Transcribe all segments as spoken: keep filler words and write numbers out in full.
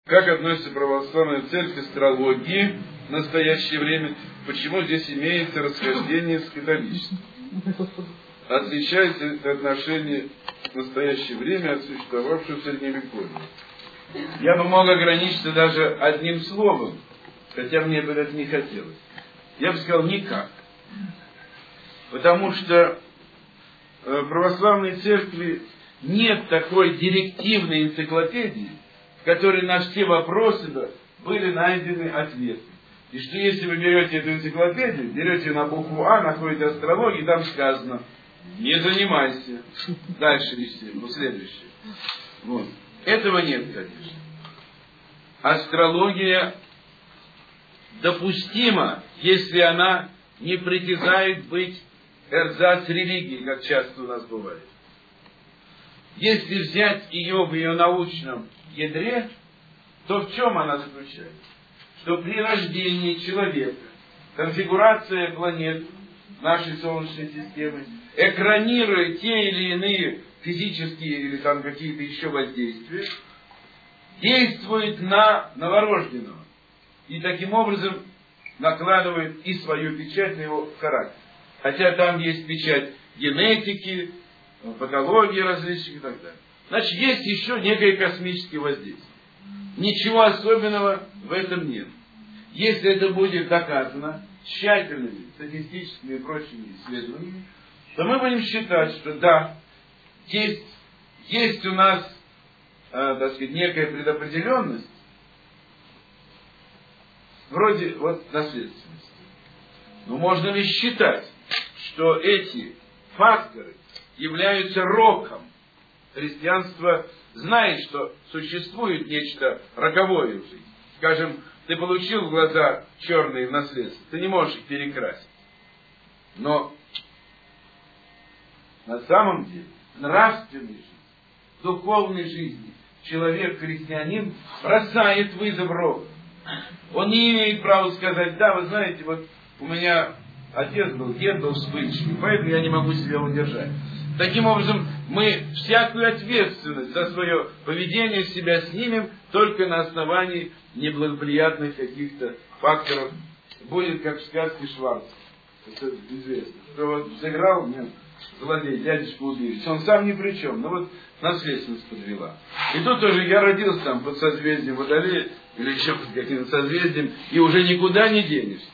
Как относится православная церковь к астрологии в настоящее время? Почему здесь имеется расхождение с католичеством? Отличается это отношение в настоящее время от существовавшего в Средневековье? Я бы мог ограничиться даже одним словом, хотя мне бы это не хотелось. Я бы сказал никак. Потому что в православной церкви нет такой директивной энциклопедии, в которой на все вопросы были найдены ответы. И что если вы берете эту энциклопедию, берете на букву А, находите астрологию, и там сказано: не занимайся. Дальше вести, ну, следующее. Вот. Этого нет, конечно. Астрология допустима, если она не притязает быть эрзац религии, как часто у нас бывает. Если взять ее в ее научном ядре, то в чем она заключается? Что при рождении человека конфигурация планет нашей Солнечной системы экранирует те или иные физические или там какие-то еще воздействия, действует на новорожденного и таким образом накладывает и свою печать на его характер. Хотя там есть печать генетики, патологии различных и так далее. Значит, есть еще некое космическое воздействие. Ничего особенного в этом нет. Если это будет доказано тщательными статистическими и прочими исследованиями, то мы будем считать, что да, есть, есть у нас, э, так сказать, некая предопределенность, вроде вот наследственности. Но можно ли считать, что эти факторы являются роком? Христианство знает, что существует нечто роковое в жизни. Скажем, ты получил глаза черные в наследство, ты не можешь их перекрасить. Но на самом деле в нравственной жизни, в духовной жизни человек-христианин бросает вызов року. Он не имеет права сказать: да, вы знаете, вот у меня отец был, дед был вспыльчивый, поэтому я не могу себя удержать. Таким образом, мы всякую ответственность за свое поведение себя снимем только на основании неблагоприятных каких-то факторов. Будет, как в сказке Шварца. Это известно. Что вот сыграл, нет, злодей, дядюшку убили. Он сам ни при чем, но вот наследственность подвела. И тут тоже я родился там под созвездием Водолея, или еще под каким-то созвездием, и уже никуда не денешься.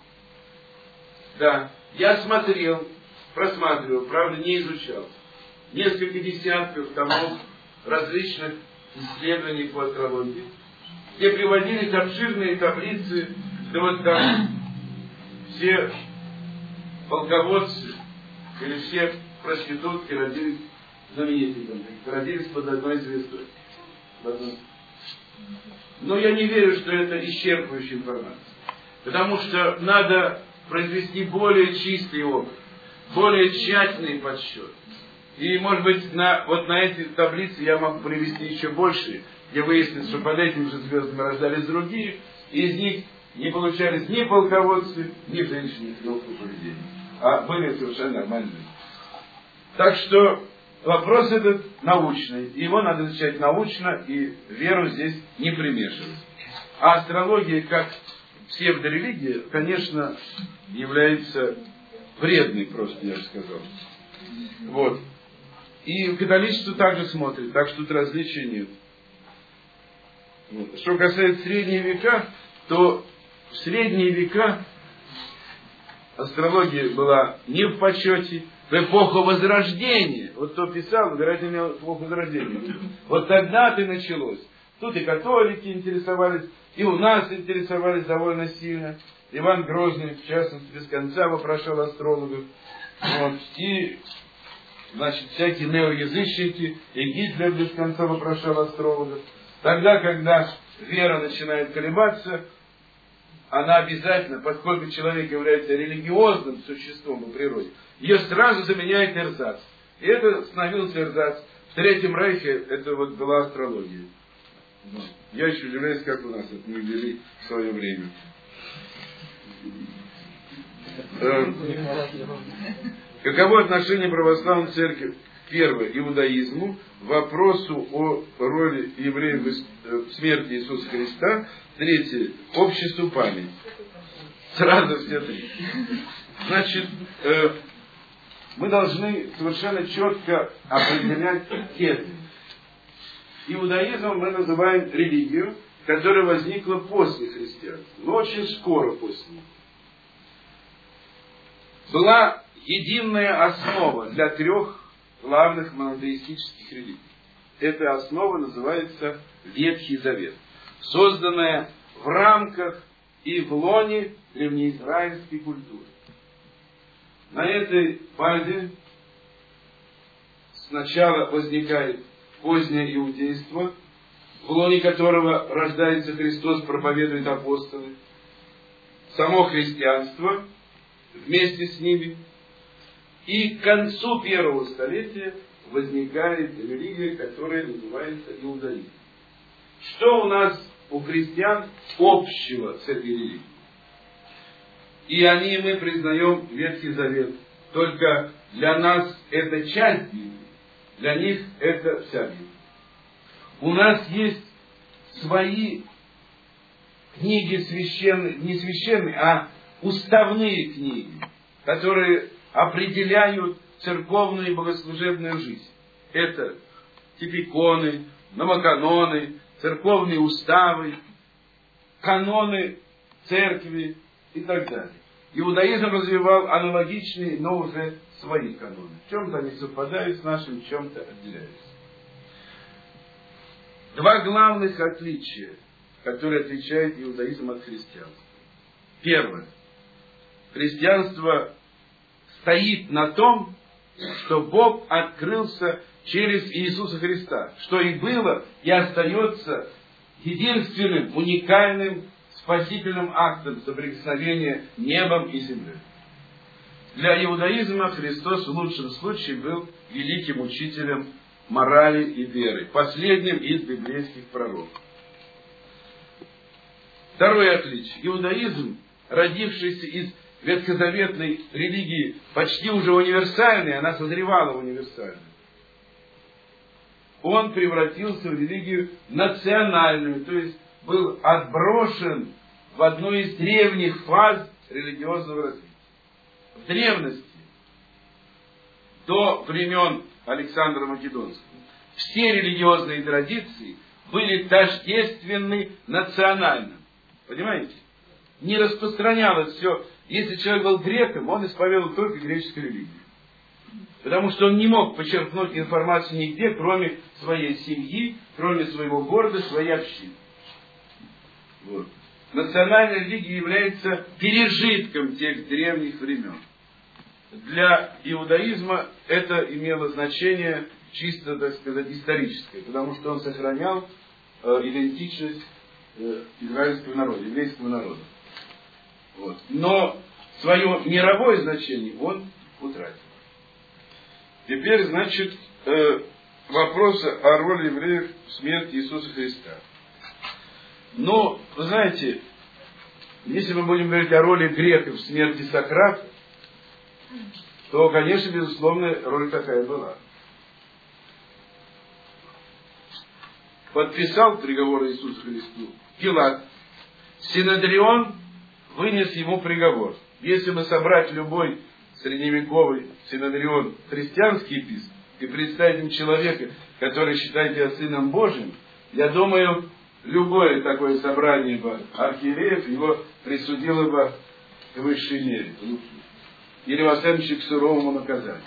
Да, я смотрел, просматривал, правда, не изучал. Несколько десятков томов различных исследований по астрологии, где приводились обширные таблицы, да вот там все полководцы или все проститутки родились знаменитыми, родились под одной звездой. Но я не верю, что это исчерпывающая информация. Потому что надо произвести более чистый опыт, более тщательный подсчет. И, может быть, на, вот на эти таблицы я могу привести еще больше, где выяснится, что под этими же звездами рождались другие, и из них не получались ни полководцы, ни женщины легкого поведения, а были совершенно нормальные. Так что вопрос этот научный, его надо изучать научно, и веру здесь не примешивать. А астрология, как псевдорелигия, конечно, является вредной, просто я бы сказал. Вот. И католичество также смотрит, так что тут различий нет. Вот. Что касается средние века, то в средние века астрология была не в почете. В эпоху Возрождения, вот кто писал, вероятно, имел эпоху Возрождения. Вот тогда-то и началось. Тут и католики интересовались, и у нас интересовались довольно сильно. Иван Грозный, в частности, без конца вопрошал астрологов. Вот. И, значит, всякие неоязычники, и Гитлер без конца вопрошал астрологов. Тогда, когда вера начинает колебаться, она обязательно, поскольку человек является религиозным существом по природе, ее сразу заменяет эрзац. И это становился эрзац. В Третьем Рейхе это вот была астрология. Я еще удивляюсь, как у нас это не ввели в свое время. Каково отношение православной церкви первое, иудаизму, вопросу о роли евреев в смерти Иисуса Христа, третье, обществу памяти. Сразу все три. Значит, э, мы должны совершенно четко определять термин. Иудаизмом мы называем религию, которая возникла после христианства, но очень скоро после него. Была единая основа для трех главных монотеистических религий. Эта основа называется Ветхий Завет, созданная в рамках и в лоне древнеизраильской культуры. На этой базе сначала возникает позднее иудейство, в лоне которого рождается Христос, проповедует апостолы, само христианство вместе с ними, и к концу первого столетия возникает религия, которая называется иудаизм. Что у нас у христиан общего с этой религией? И они, мы признаем Ветхий Завет. Только для нас это часть Библии, для них это вся Библия. У нас есть свои книги священные, не священные, а уставные книги, которые определяют церковную и богослужебную жизнь. Это типиконы, новоканоны, церковные уставы, каноны церкви и так далее. Иудаизм развивал аналогичные, но уже свои каноны. В чем-то они совпадают с нашим, в чем-то отделяются. Два главных отличия, которые отличают иудаизм от христианства. Первое. Христианство стоит на том, что Бог открылся через Иисуса Христа, что и было, и остается единственным, уникальным спасительным актом соприкосновения небом и землей. Для иудаизма Христос в лучшем случае был великим учителем морали и веры, последним из библейских пророков. Второе отличие. Иудаизм, родившийся из ветхозаветной религии, почти уже универсальной, она созревала в универсальную, он превратился в религию национальную, то есть был отброшен в одну из древних фаз религиозного развития. В древности, до времен Александра Македонского, все религиозные традиции были тождественны национальным. Понимаете? Не распространялось все. Если человек был греком, он исповедовал только греческую религию. Потому что он не мог почерпнуть информацию нигде, кроме своей семьи, кроме своего города, своей общины. Вот. Национальная религия является пережитком тех древних времен. Для иудаизма это имело значение чисто, так сказать, историческое, потому что он сохранял э, идентичность э, израильского народа, еврейского народа. Вот. Но свое мировое значение он утратил. Теперь, значит, э, вопрос о роли евреев в смерти Иисуса Христа. Но, вы знаете, если мы будем говорить о роли греков в смерти Сократа, то, конечно, безусловно, роль такая была. Подписал приговор Иисусу Христу Пилат. Синедрион вынес ему приговор. Если бы собрать любой средневековый Синедрион христианский епископ и представить им человека, который считает себя Сыном Божьим, я думаю, любое такое собрание бы архиереев его присудило бы к высшей мере. Или, во всяком случае, к суровому наказанию.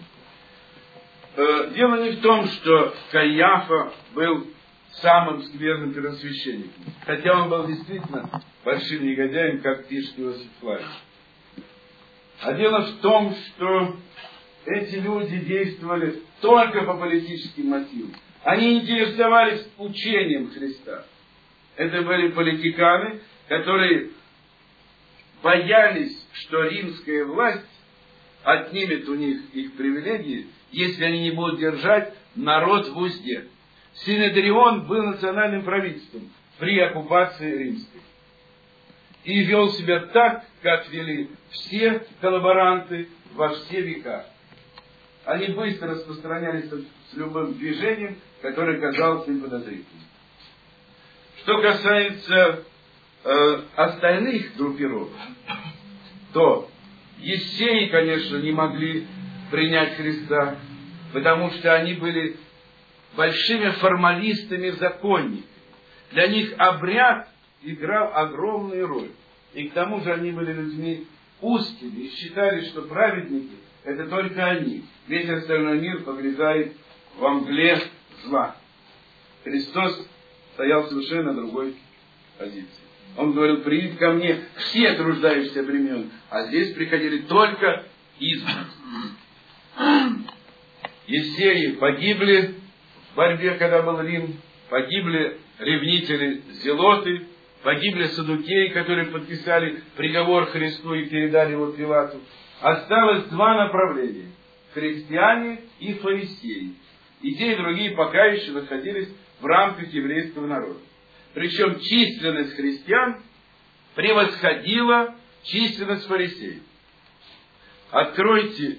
Дело не в том, что Каиафа был самым скверным первосвященником, хотя он был действительно большим негодяем, как пишет Иосиф Флавий. А дело в том, что эти люди действовали только по политическим мотивам. Они интересовались учением Христа. Это были политиканы, которые боялись, что римская власть отнимет у них их привилегии, если они не будут держать народ в узде. Синедрион был национальным правительством при оккупации римской. И вел себя так, как вели все коллаборанты во все века. они быстро распространялись с любым движением, которое казалось им подозрительным. Что касается э, остальных группировок, то ессеи, конечно, не могли принять Христа, потому что они были большими формалистами-законниками. Для них обряд играл огромную роль. И к тому же они были людьми узкими и считали, что праведники – это только они. Весь остальной мир погрязает во мгле зла. Христос стоял совершенно на другой позиции. Он говорил: придите ко мне все труждающиеся бремен, а здесь приходили только избранные. Ессеи погибли в борьбе, когда был Рим, погибли ревнители Зелоты, погибли саддукеи, которые подписали приговор Христу и передали его Пилату. Осталось два направления – христиане и фарисеи. И те, и другие пока еще находились в рамках еврейского народа. Причем численность христиан превосходила численность фарисеев. Откройте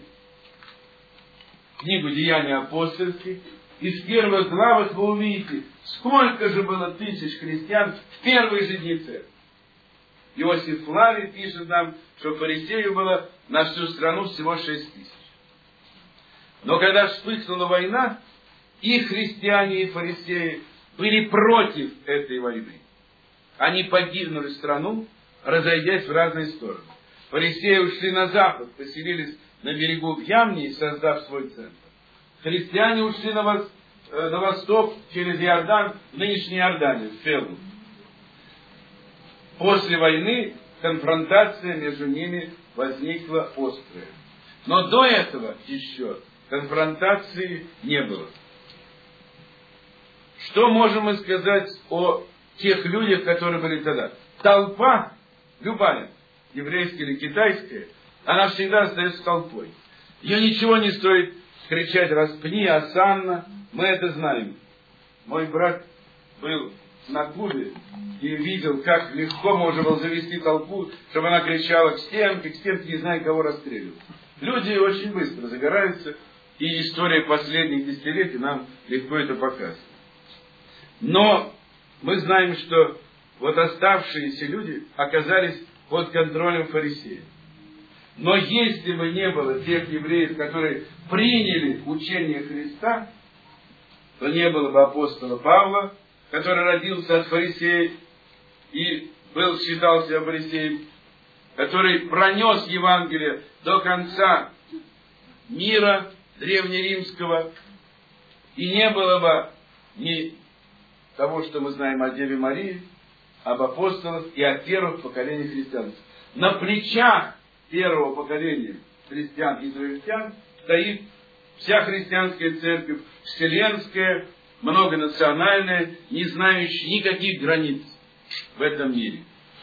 книгу «Деяния апостольских», и в первых главах вы увидите, сколько же было тысяч христиан в первые же дни церкви. Иосиф Флавий пишет нам, что фарисеев было на всю страну всего шесть тысяч. Но когда вспыхнула война, и христиане, и фарисеи были против этой войны. Они покинули страну, разойдясь в разные стороны. Фарисеи ушли на запад, поселились на берегу Ямнии, создав свой центр. Христиане ушли на, вос, э, на восток через Иордан, в нынешней Иордании, в Фелу. После войны конфронтация между ними возникла острая. Но до этого еще конфронтации не было. Что можем мы сказать о тех людях, которые были тогда? Толпа, любая, еврейская или китайская, она всегда остается толпой. Ее ничего не стоит кричать «распни, осанна», мы это знаем. Мой брат был на Кубе и видел, как легко можно было завести толпу, чтобы она кричала к стенке, к стенке, не зная, кого расстреливать. Люди очень быстро загораются, и история последних десятилетий нам легко это показывает. Но мы знаем, что вот оставшиеся люди оказались под контролем фарисеев. Но если бы не было тех евреев, которые приняли учение Христа, то не было бы апостола Павла, который родился от фарисеев и был, считался фарисеем, который пронес Евангелие до конца мира древнеримского, и не было бы ни того, что мы знаем о Деве Марии, об апостолах и о первых поколениях христиан. На плечах первого поколения христиан-израильтян стоит вся христианская церковь, вселенская, многонациональная, не знающая никаких границ в этом мире.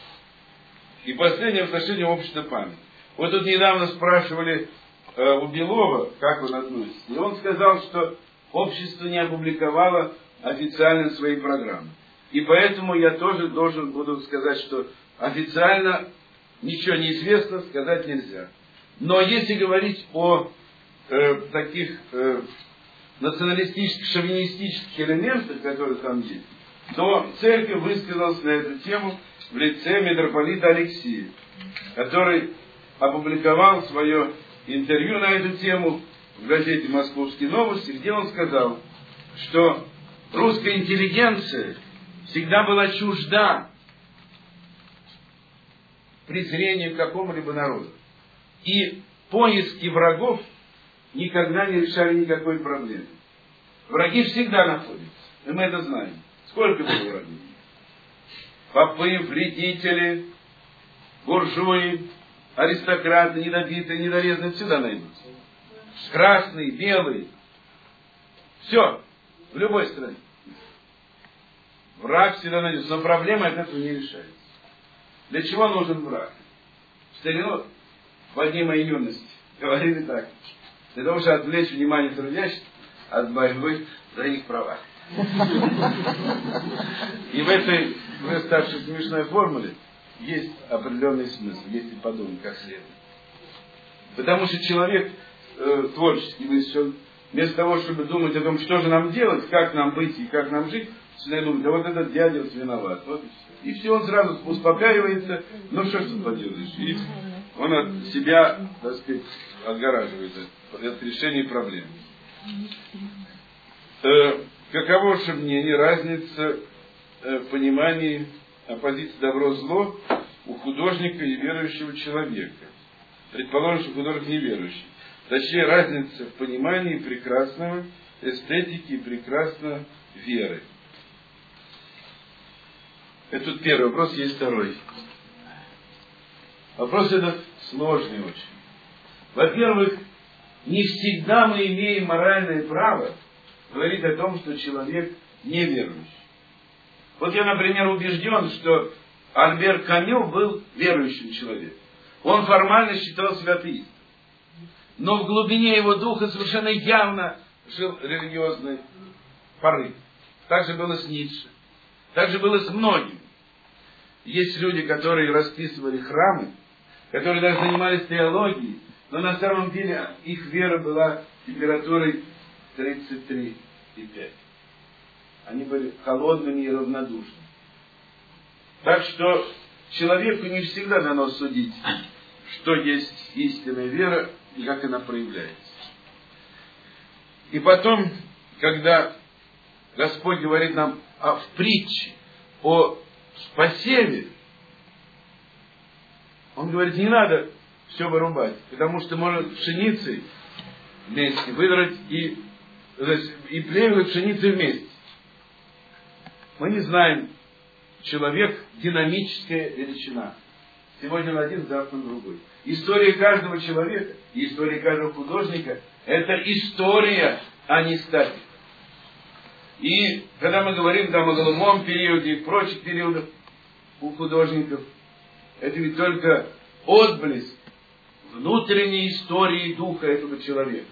И последнее отношение общества памяти. Вот тут недавно спрашивали э, у Белова, как он относится. И он сказал, что общество не опубликовало официально свои программы. И поэтому я тоже должен буду сказать, что официально ничего не известно, сказать нельзя. Но если говорить о э, таких э, националистических, шовинистических элементах, которые там есть, то церковь высказалась на эту тему в лице митрополита Алексия, который опубликовал свое интервью на эту тему в газете «Московские новости», где он сказал, что русская интеллигенция всегда была чужда презрению к какому-либо народу. И поиски врагов никогда не решали никакой проблемы. Враги всегда находятся. И мы это знаем. Сколько было врагов? Попы, вредители, буржуи, аристократы, недобитые, недорезанные всегда найдутся. Красные, белые. Все. В любой стране. Враг всегда найдется. Но проблема от этого не решается. Для чего нужен враг? В старину, в дни моей юности, говорили так. Для того, чтобы отвлечь внимание трудящих от борьбы за их права. И в этой, в ставшей смешной формуле есть определенный смысл, если подумать как следует. Потому что человек э, творчески мыслит. Вместо того, чтобы думать о том, что же нам делать, как нам быть и как нам жить, начинает думать, да вот этот дядя виноват. Вот и все. И все, он сразу успокаивается. Ну что ж тут поделаешь? И он от себя, так сказать, отгораживает от решения проблем. Э, каково же мнение, разница э, в понимании оппозиции добро-зло у художника и верующего человека? Предположим, что художник неверующий. Точнее, разница в понимании прекрасного эстетики и прекрасной веры. Это тут первый вопрос, есть второй. Вопрос этот сложный очень. Во-первых, не всегда мы имеем моральное право говорить о том, что человек неверующий. Вот я, например, убежден, что Альбер Камю был верующим человеком. Он формально считал себя атеистом. Но в глубине его духа совершенно явно жил религиозный порыв. Так же было с Ницше. Так же было с многими. Есть люди, которые расписывали храмы, которые даже занимались теологией, но на самом деле их вера была температурой тридцать три и пять. Они были холодными и равнодушными. Так что человеку не всегда дано судить, что есть истинная вера и как она проявляется. И потом, когда Господь говорит нам о, в притче о посеве, Он говорит, не надо все вырубать, потому что может пшеницей вместе выдрать и, и плевел и пшеницей вместе. Мы не знаем, человек динамическая величина. Сегодня он один, завтра он другой. История каждого человека и история каждого художника – это история, а не статика. И когда мы говорим там о голубом периоде и прочих периодах у художников, это ведь только отблеск внутренней истории духа этого человека.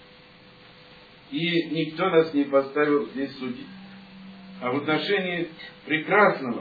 И никто нас не поставил здесь судить. А в отношении прекрасного,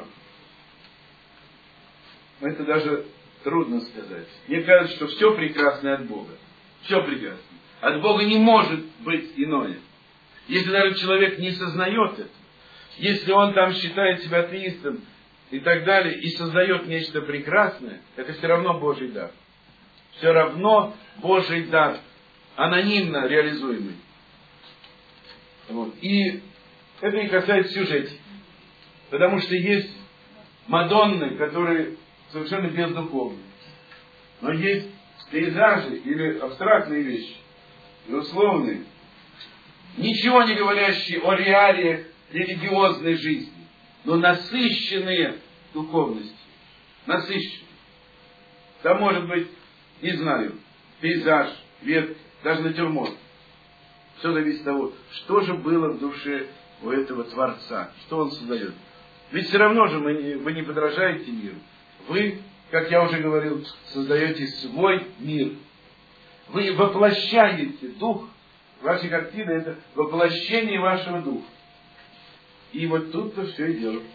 это даже трудно сказать. Мне кажется, что все прекрасное от Бога. Все прекрасно. От Бога не может быть иное. Если даже человек не сознает это, если он там считает себя атеистом и так далее, и создает нечто прекрасное, это все равно Божий дар. Все равно Божий дар, анонимно реализуемый. Вот. И это не касается сюжетики. Потому что есть Мадонны, которые совершенно бездуховны. Но есть пейзажи или абстрактные вещи, и условные, ничего не говорящие о реалиях религиозной жизни, но насыщенные духовностью. Насыщенные. Там может быть, не знаю, пейзаж, ветка, даже натюрморт. Все зависит от того, что же было в душе у этого Творца, что он создает. Ведь все равно же мы, вы не подражаете миру. Вы, как я уже говорил, создаете свой мир. Вы воплощаете дух. Ваши картины – это воплощение вашего духа. И вот тут-то все и дело.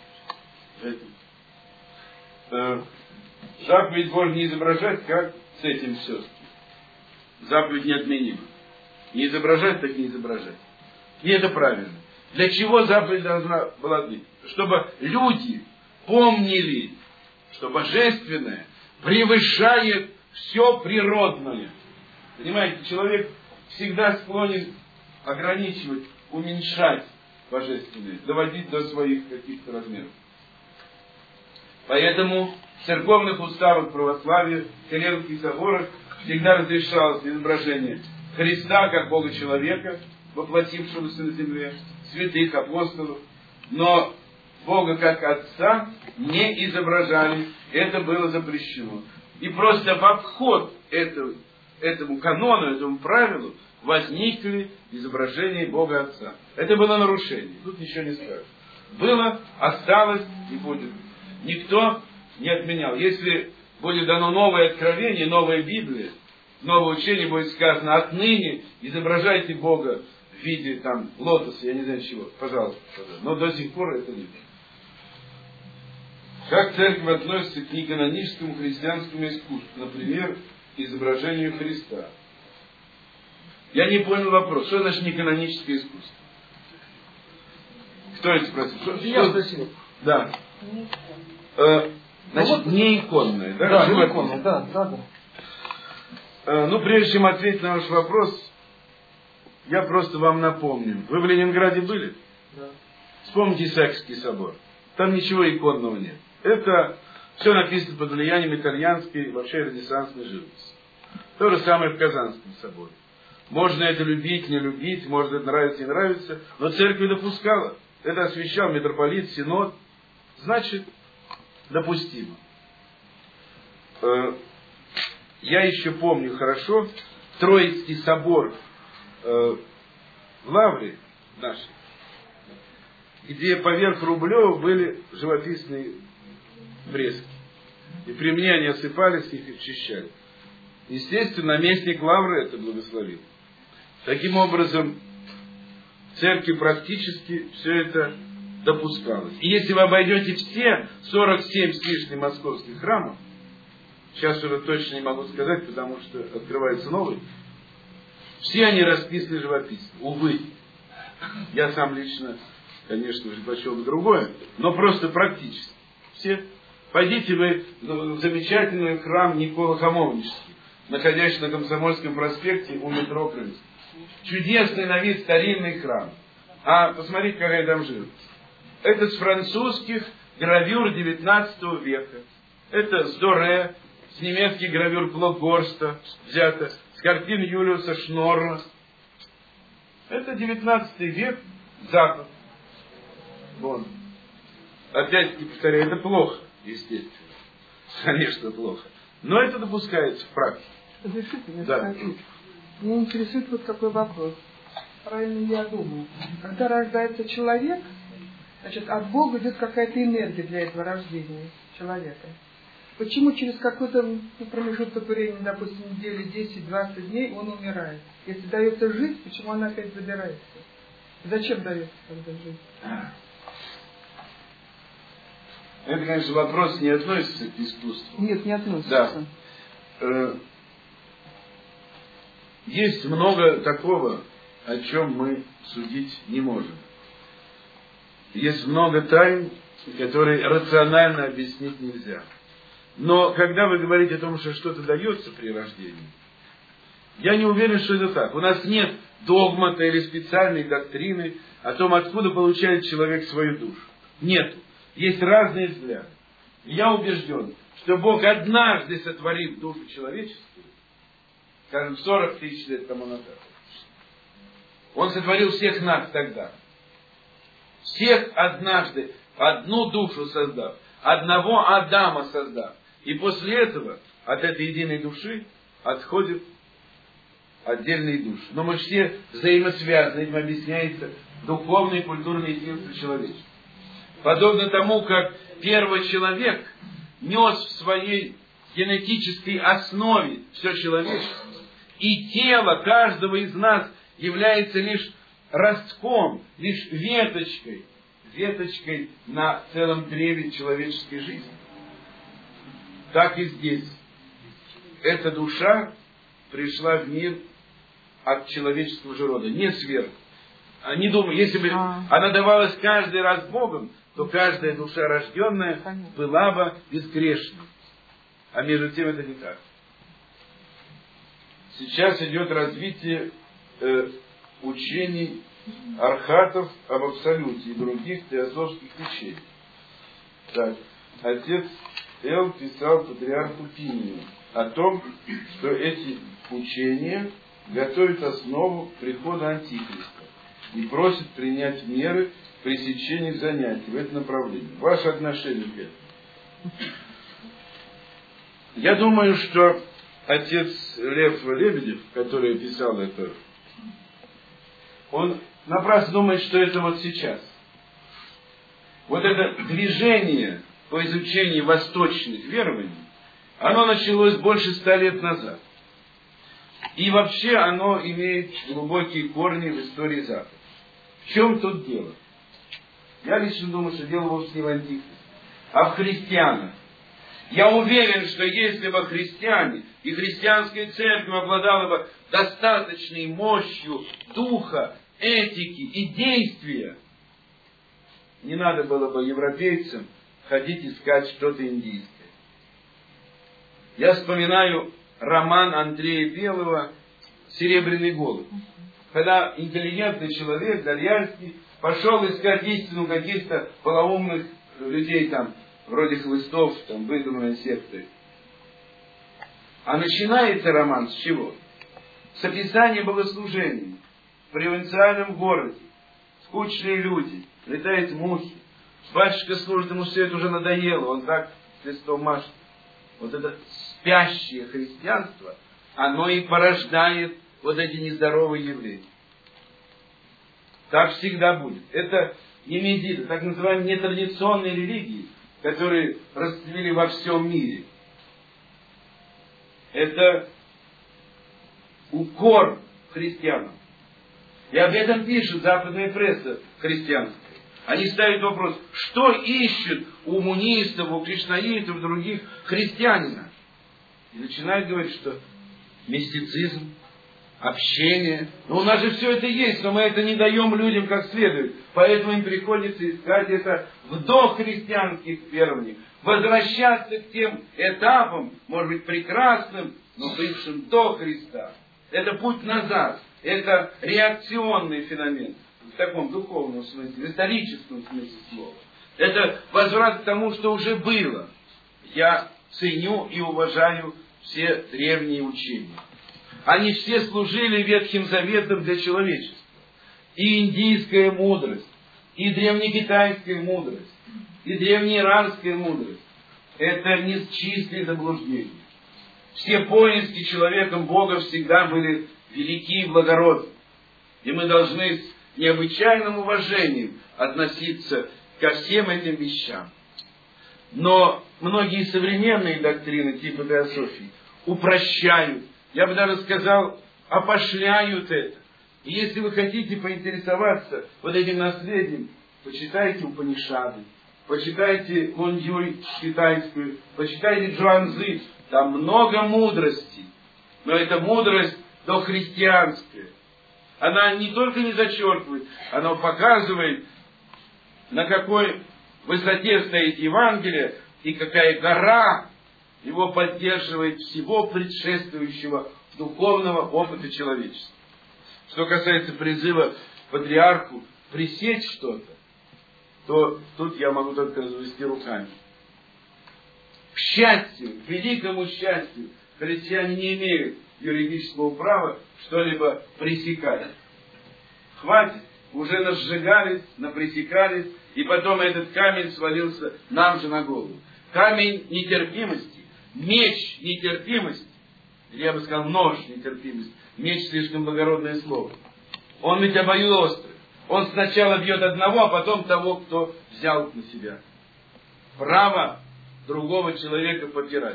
Э, заповедь Божья не изображать, как с этим все. Заповедь неотменима. Не изображать, так не изображать. И это правильно. Для чего заповедь должна была быть? Чтобы люди помнили, что божественное превышает все природное. Понимаете, человек всегда склонен ограничивать, уменьшать божественное, доводить до своих каких-то размеров. Поэтому в церковных уставах православия, в Вселенских соборах всегда разрешалось изображение Христа как Бога-человека, воплотившегося на земле, святых апостолов, но Бога как Отца не изображали, это было запрещено. И просто в обход этого, этому канону, этому правилу возникли изображения Бога Отца. Это было нарушение, тут ничего не скажешь. Было, осталось и будет. Никто не отменял. Если будет дано новое откровение, новая Библия, новое учение, будет сказано: отныне изображайте Бога в виде там лотоса, я не знаю чего, пожалуйста, пожалуйста. Но до сих пор это нет. Как церковь относится к неканоническому христианскому искусству, например, к изображению Христа? Я не понял вопрос. Что значит неканоническое искусство? Кто это спросил? Что, Я что? спросил. Да. Э, значит, не иконное, да? Да, не иконное, да, да, да. Э, ну, прежде чем ответить на ваш вопрос, я просто вам напомню. Вы в Ленинграде были? Да. Вспомните Исаакиевский собор. Там ничего иконного нет. Это все написано под влиянием итальянской, вообще ренессансной живописи. То же самое в Казанском соборе. Можно это любить, не любить, может это нравится, не нравится, но церковь допускала. Это освящал митрополит, синод. Значит, допустимо. Я еще помню хорошо Троицкий собор в Лавре нашей, где поверх Рублева были живописные фрески. И при мне они осыпались, их очищали. Естественно, наместник Лавры это благословил. Таким образом, в церкви практически все это допускалось. И если вы обойдете все сорок семь с лишним московских храмов, сейчас уже точно не могу сказать, потому что открывается новый, все они расписаны живописно. Увы, я сам лично, конечно, предпочел бы другое, но просто практически. Все. Пойдите вы в замечательный храм Никола Хамовнический, находящийся на Комсомольском проспекте у метро Крымск. Чудесный на вид старинный храм. А посмотрите, какая там живопись. Это с французских гравюр девятнадцатого века. Это с Доре, с немецких гравюр Плогорста взято, с картин Юлиуса Шнорра. Это девятнадцатый век, Запад. Вон. Опять-таки повторяю, это плохо, естественно. Конечно, плохо. Но это допускается в практике. Разрешите мне да. спросить? Меня интересует вот такой вопрос. Правильно я думаю. Когда рождается человек, значит, от Бога идет какая-то энергия для этого рождения человека. Почему через какой-то промежуток времени, допустим, недели, десять-двадцать дней, он умирает? Если дается жизнь, почему она опять забирается? Зачем дается тогда жизнь? Это, конечно, вопрос не относится к искусству. Нет, не относится. Да. Есть много такого, о чем мы судить не можем. Есть много тайн, которые рационально объяснить нельзя. Но когда вы говорите о том, что что-то дается при рождении, я не уверен, что это так. У нас нет догмата или специальной доктрины о том, откуда получает человек свою душу. Нет. Есть разные взгляды. Я убежден, что Бог однажды сотворив душу человеческую, скажем, сорок тысяч лет тому назад, Он сотворил всех нас тогда. Всех однажды, одну душу создав, одного Адама создав. И после этого от этой единой души отходят отдельные души. Но мы все взаимосвязаны, этим объясняется духовное и культурное единство человечества. Подобно тому, как первый человек нес в своей генетической основе все человечество, и тело каждого из нас является лишь ростком, лишь веточкой, веточкой на целом древе человеческой жизни. Так и здесь. Эта душа пришла в мир от человеческого же рода, не сверху. Не думаю, если бы она давалась каждый раз Богом, то каждая душа рожденная была бы безгрешной. А между тем это не так. Сейчас идет развитие э, учений архатов об абсолюте и других теософских учений. Так, отец Эл писал патриарху Пинию о том, что эти учения готовят основу прихода Антихриста и просит принять меры пресечения занятий в этом направлении. Ваше отношение к этому? Я думаю, что отец Лев Лебедев, который писал это, он напрасно думает, что это вот сейчас. Вот это движение по изучению восточных верований, оно началось больше ста лет назад. И вообще оно имеет глубокие корни в истории Запада. В чем тут дело? Я лично думаю, что дело вовсе не в антихристе, а в христианах. Я уверен, что если бы христиане и христианская церковь обладала бы достаточной мощью духа, этики и действия, не надо было бы европейцам ходить искать что-то индийское. Я вспоминаю роман Андрея Белого «Серебряный голубь». Когда интеллигентный человек, Дарьяльский, пошел искать истину каких-то полоумных людей, там, вроде хлыстов, там, выдуманной секты. А начинается роман с чего? С описания богослужений в провинциальном городе. Скучные люди, летают мухи. Батюшка служит, ему все это уже надоело, он так крестом машет. Вот это спящее христианство, оно и порождает вот эти нездоровые явления. Так всегда будет. Это не медита, так называемые нетрадиционные религии, которые расцвели во всем мире. Это укор христианам. И об этом пишет западная пресса христианская. Они ставят вопрос, что ищут у мунистов, у кришнаитов, других христианина. И начинают говорить, что мистицизм, общение. Но у нас же все это есть, но мы это не даем людям как следует. Поэтому им приходится искать это в дохристианских верованиях. Возвращаться к тем этапам, может быть, прекрасным, но бывшим до Христа. Это путь назад. Это реакционный феномен. В таком духовном смысле, в историческом смысле слова. Это возврат к тому, что уже было. Я ценю и уважаю все древние учения. Они все служили Ветхим Заветом для человечества. И индийская мудрость, и древнекитайская мудрость, и древнеиранская мудрость. Это не чистые заблуждения. Все поиски человеком Бога всегда были велики и благородны. И мы должны с необычайным уважением относиться ко всем этим вещам. Но многие современные доктрины типа теософии упрощают, я бы даже сказал, опошляют это. И если вы хотите поинтересоваться вот этим наследием, почитайте Упанишады, почитайте Лунь-Юй китайскую, почитайте Джуанзы. Там много мудрости, но это мудрость дохристианская. Она не только не зачеркивает, она показывает, на какой высоте стоит Евангелие и какая гора его поддерживает всего предшествующего духовного опыта человечества. Что касается призыва патриарху пресечь что-то, то тут я могу только развести руками. К счастью, к великому счастью, христиане не имеют юридического права что-либо пресекать. Хватит, уже насжигались, напресекались, и потом этот камень свалился нам же на голову. Камень нетерпимости, меч нетерпимости, или я бы сказал нож нетерпимости, меч слишком благородное слово. Он ведь обоюдоострый. Он сначала бьет одного, а потом того, кто взял на себя право другого человека попирать.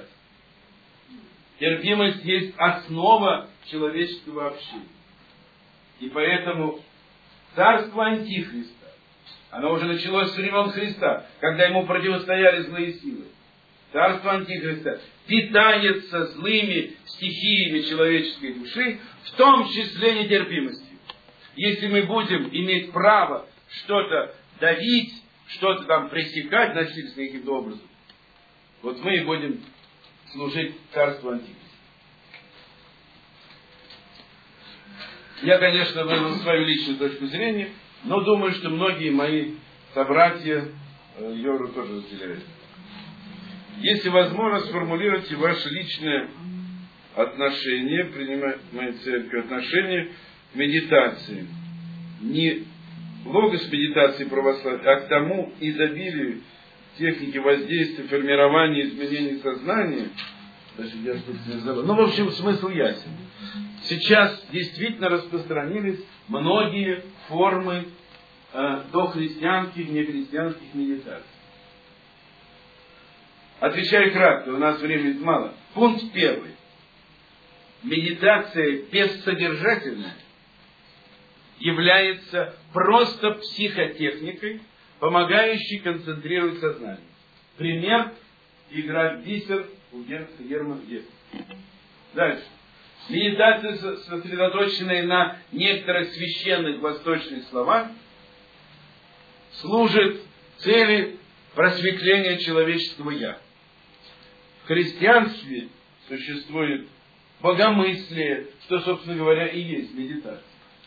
Терпимость есть основа человеческого общения. И поэтому царство Антихриста, оно уже началось с времен Христа, когда ему противостояли злые силы. Царство Антихриста питается злыми стихиями человеческой души, в том числе нетерпимостью. Если мы будем иметь право что-то давить, что-то там пресекать насильственно каким-то образом, вот мы и будем служить царству Антихриста. Я, конечно, выразил свою личную точку зрения, но думаю, что многие мои собратья ее тоже разделяют. Если возможно, сформулируйте ваше личное отношение, принимаемой церковью отношение к медитации. Не логос медитации православия, а к тому изобилию техники воздействия, формирования, изменения сознания. Даже я тут не забыл. Ну, в общем, смысл ясен. Сейчас действительно распространились многие формы э, дохристианских, нехристианских медитаций. Отвечаю кратко, у нас времени мало. Пункт первый. Медитация бессодержательная является просто психотехникой, помогающей концентрировать сознание. Пример играть бисер у Германа Гесса. Дальше. Медитация, сосредоточенная на некоторых священных восточных словах, служит цели просветления человеческого «я». В христианстве существует богомыслие, что, собственно говоря, и есть медитация.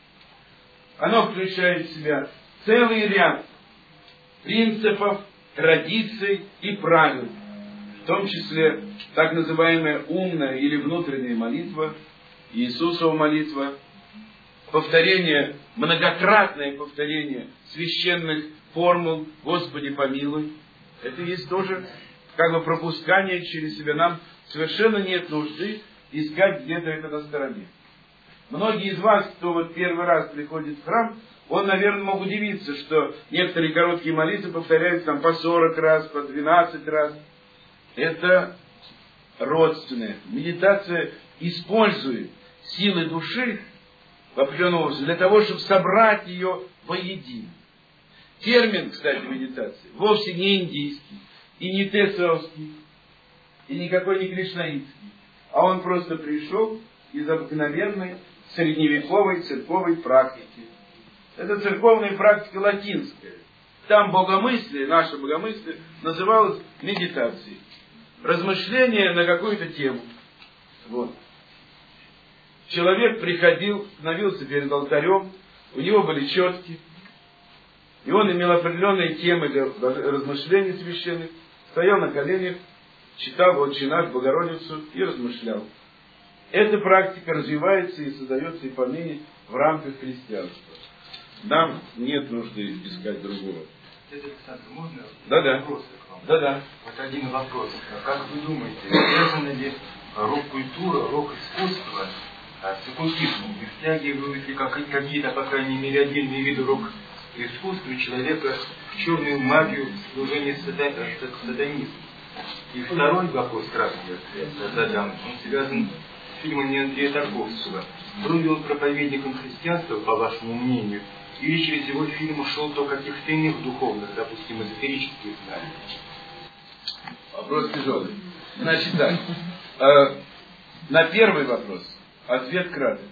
Оно включает в себя целый ряд принципов, традиций и правил, в том числе так называемая умная или внутренняя молитва, Иисусова молитва, повторение, многократное повторение священных формул «Господи помилуй». Это есть тоже как бы пропускание через себя. Нам совершенно нет нужды искать где-то это на стороне. Многие из вас, кто вот первый раз приходит в храм, он, наверное, мог удивиться, что некоторые короткие молитвы повторяются там по сорок раз, по двенадцать раз. Это родственное. Медитация использует силы души в определенном образе для того, чтобы собрать ее воедино. Термин, кстати, медитации вовсе не индийский, и не тесовский, и никакой не кришнаитский, а он просто пришел из обыкновенной средневековой церковной практики. Это церковная практика латинская. Там богомыслие, наше богомыслие, называлось медитацией. Размышление на какую-то тему. Вот. Человек приходил, становился перед алтарем, у него были четки, и он имел определенные темы для размышлений священных, стоял на коленях, читал «Отче наш», Богородицу и размышлял. Эта практика развивается и создается и поныне в рамках христианства. Нам нет нужды искать другого. Александр, можно Да-да. вопросы к вам? Да-да. Вот один вопрос. Как вы думаете, связана ли рок-культура, рок-искусство с оккультизмом? И втягивают ли какие-то, по крайней мере, отдельные виды рок-искусства человека в черную магию служения сатанизму? И второй вопрос, кратко задам, он связан с фильмом Андрея Тарковского. Был ли он проповедником христианства, по вашему мнению, или через его фильм шел то каких-то иных духовных, допустим, эзотерических знаний? Вопрос тяжелый. Значит так, э, на первый вопрос ответ краток.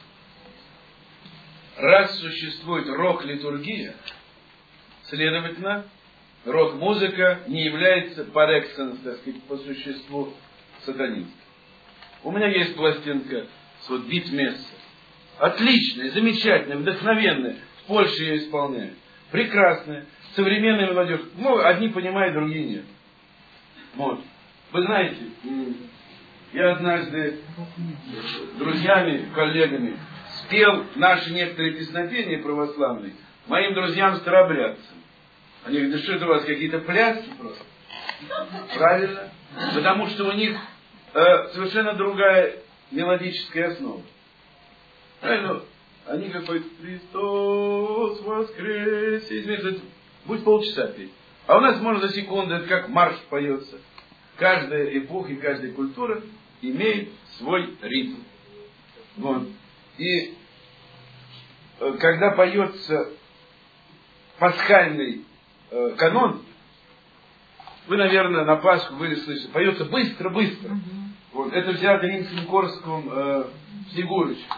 Раз существует рок-литургия, следовательно, рок-музыка не является par excellence, так сказать, по существу сатанинской. У меня есть пластинка с вот бит-месса. Отличная, замечательная, вдохновенная. В Польше ее исполняют. Прекрасная. Современная молодежь. Ну, одни понимают, другие нет. Вот. Вы знаете, я однажды с друзьями, коллегами спел наши некоторые песнопения православные моим друзьям-старообрядцам. Они говорят, да что это у вас, какие-то пляски просто? Правильно. Потому что у них э, совершенно другая мелодическая основа. Правильно? Они какой-то Христос воскресе. Извините, будь полчаса петь. А у нас можно за секунду, это как марш поется. Каждая эпоха и каждая культура имеет свой ритм. Вот. И э, когда поется пасхальный э, канон, вы, наверное, на Пасху вы слышите, поется быстро-быстро. Mm-hmm. Вот. Это взято римским Корском э, Снегурочку.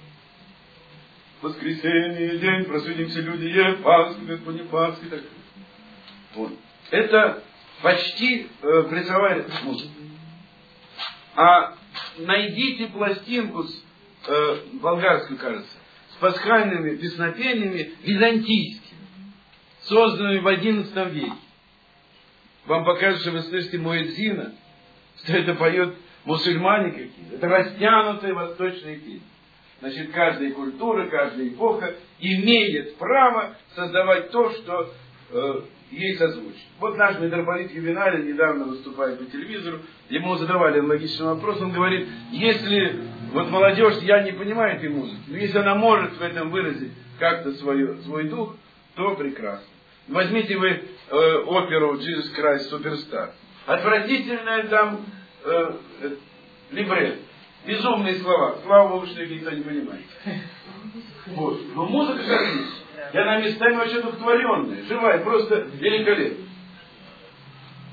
Воскресенье, день, просудимся люди, е, Пасху, Господи, Пасхи. Так. Вот. Это почти э, прессовая музыка. А найдите пластинку, с, э, болгарскую, кажется, с пасхальными песнопениями византийскими, созданными в одиннадцатом веке. Вам покажут, что вы слышите муэдзина, что это поет мусульмане какие-то. Это растянутые восточные песни. Значит, каждая культура, каждая эпоха имеет право создавать то, что э, ей созвучно. Вот наш митрополит Ювеналий, недавно выступая по телевизору, ему задавали аналогичный вопрос, он говорит, если вот молодежь, я не понимаю этой музыки, но если она может в этом выразить как-то свое, свой дух, то прекрасно. Возьмите вы э, оперу Jesus Christ Superstar. Отвратительная там э, э, либретто. Безумные слова. Слава Богу, что их никто не понимает. Вот. Но музыка отличная. И она местами вообще духотворенная, живая, просто великолепная.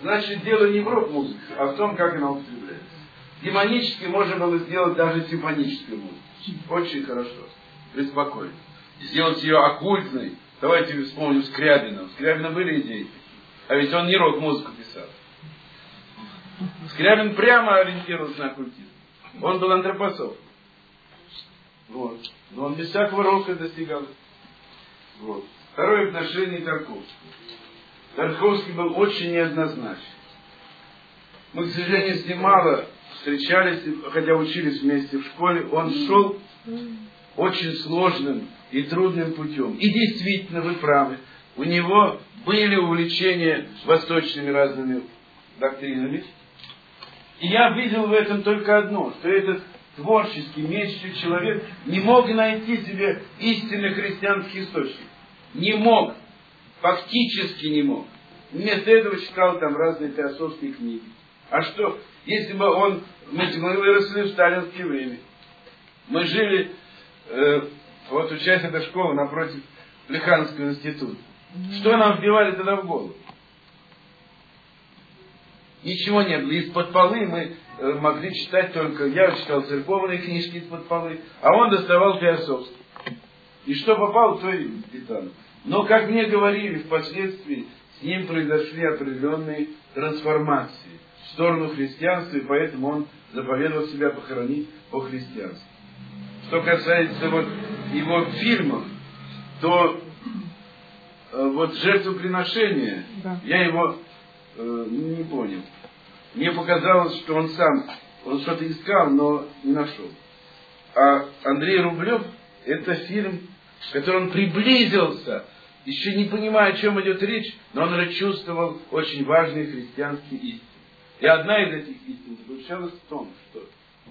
Значит, дело не в рок-музыке, а в том, как она употребляется. Демонически можно было сделать даже симфоническую музыку. Очень хорошо, преспокойно. Сделать ее оккультной. Давайте вспомним Скрябина. У Скрябина были идеи. А ведь он не рок-музыку писал. Скрябин прямо ориентировался на оккультизм. Он был антропософ. Вот. Но он без всякого рока достигал. Вот. Второе отношение Тарковского. Тарковский был очень неоднозначен. Мы, к сожалению, с ним мало встречались, хотя учились вместе в школе. Он шел очень сложным и трудным путем. И действительно, вы правы. У него были увлечения восточными разными доктринами. И я видел в этом только одно, что этот творческий, мечущий человек не мог найти себе истинный христианский источник. Не мог. Фактически не мог. Вместо этого читал там разные теософские книги. А что, если бы он... Мы, мы выросли в сталинское время. Мы жили... Э, вот учась этой школы напротив Плехановского института. Что нам вбивали тогда в голову? Ничего не было. Из-под полы мы э, могли читать только... Я читал церковные книжки из-под полы, а он доставал теософские. И что попало, то и питал. Но, как мне говорили, впоследствии с ним произошли определенные трансформации в сторону христианства, и поэтому он заповедовал себя похоронить по-христиански. Что касается вот его фильмов, то э, вот жертвоприношение, да. Я его э, не понял. Мне показалось, что он сам, он что-то искал, но не нашел. А Андрей Рублев, это фильм, в котором он приблизился, еще не понимая, о чем идет речь, но он уже чувствовал очень важные христианские истины. И одна из этих истин заключалась в том, что,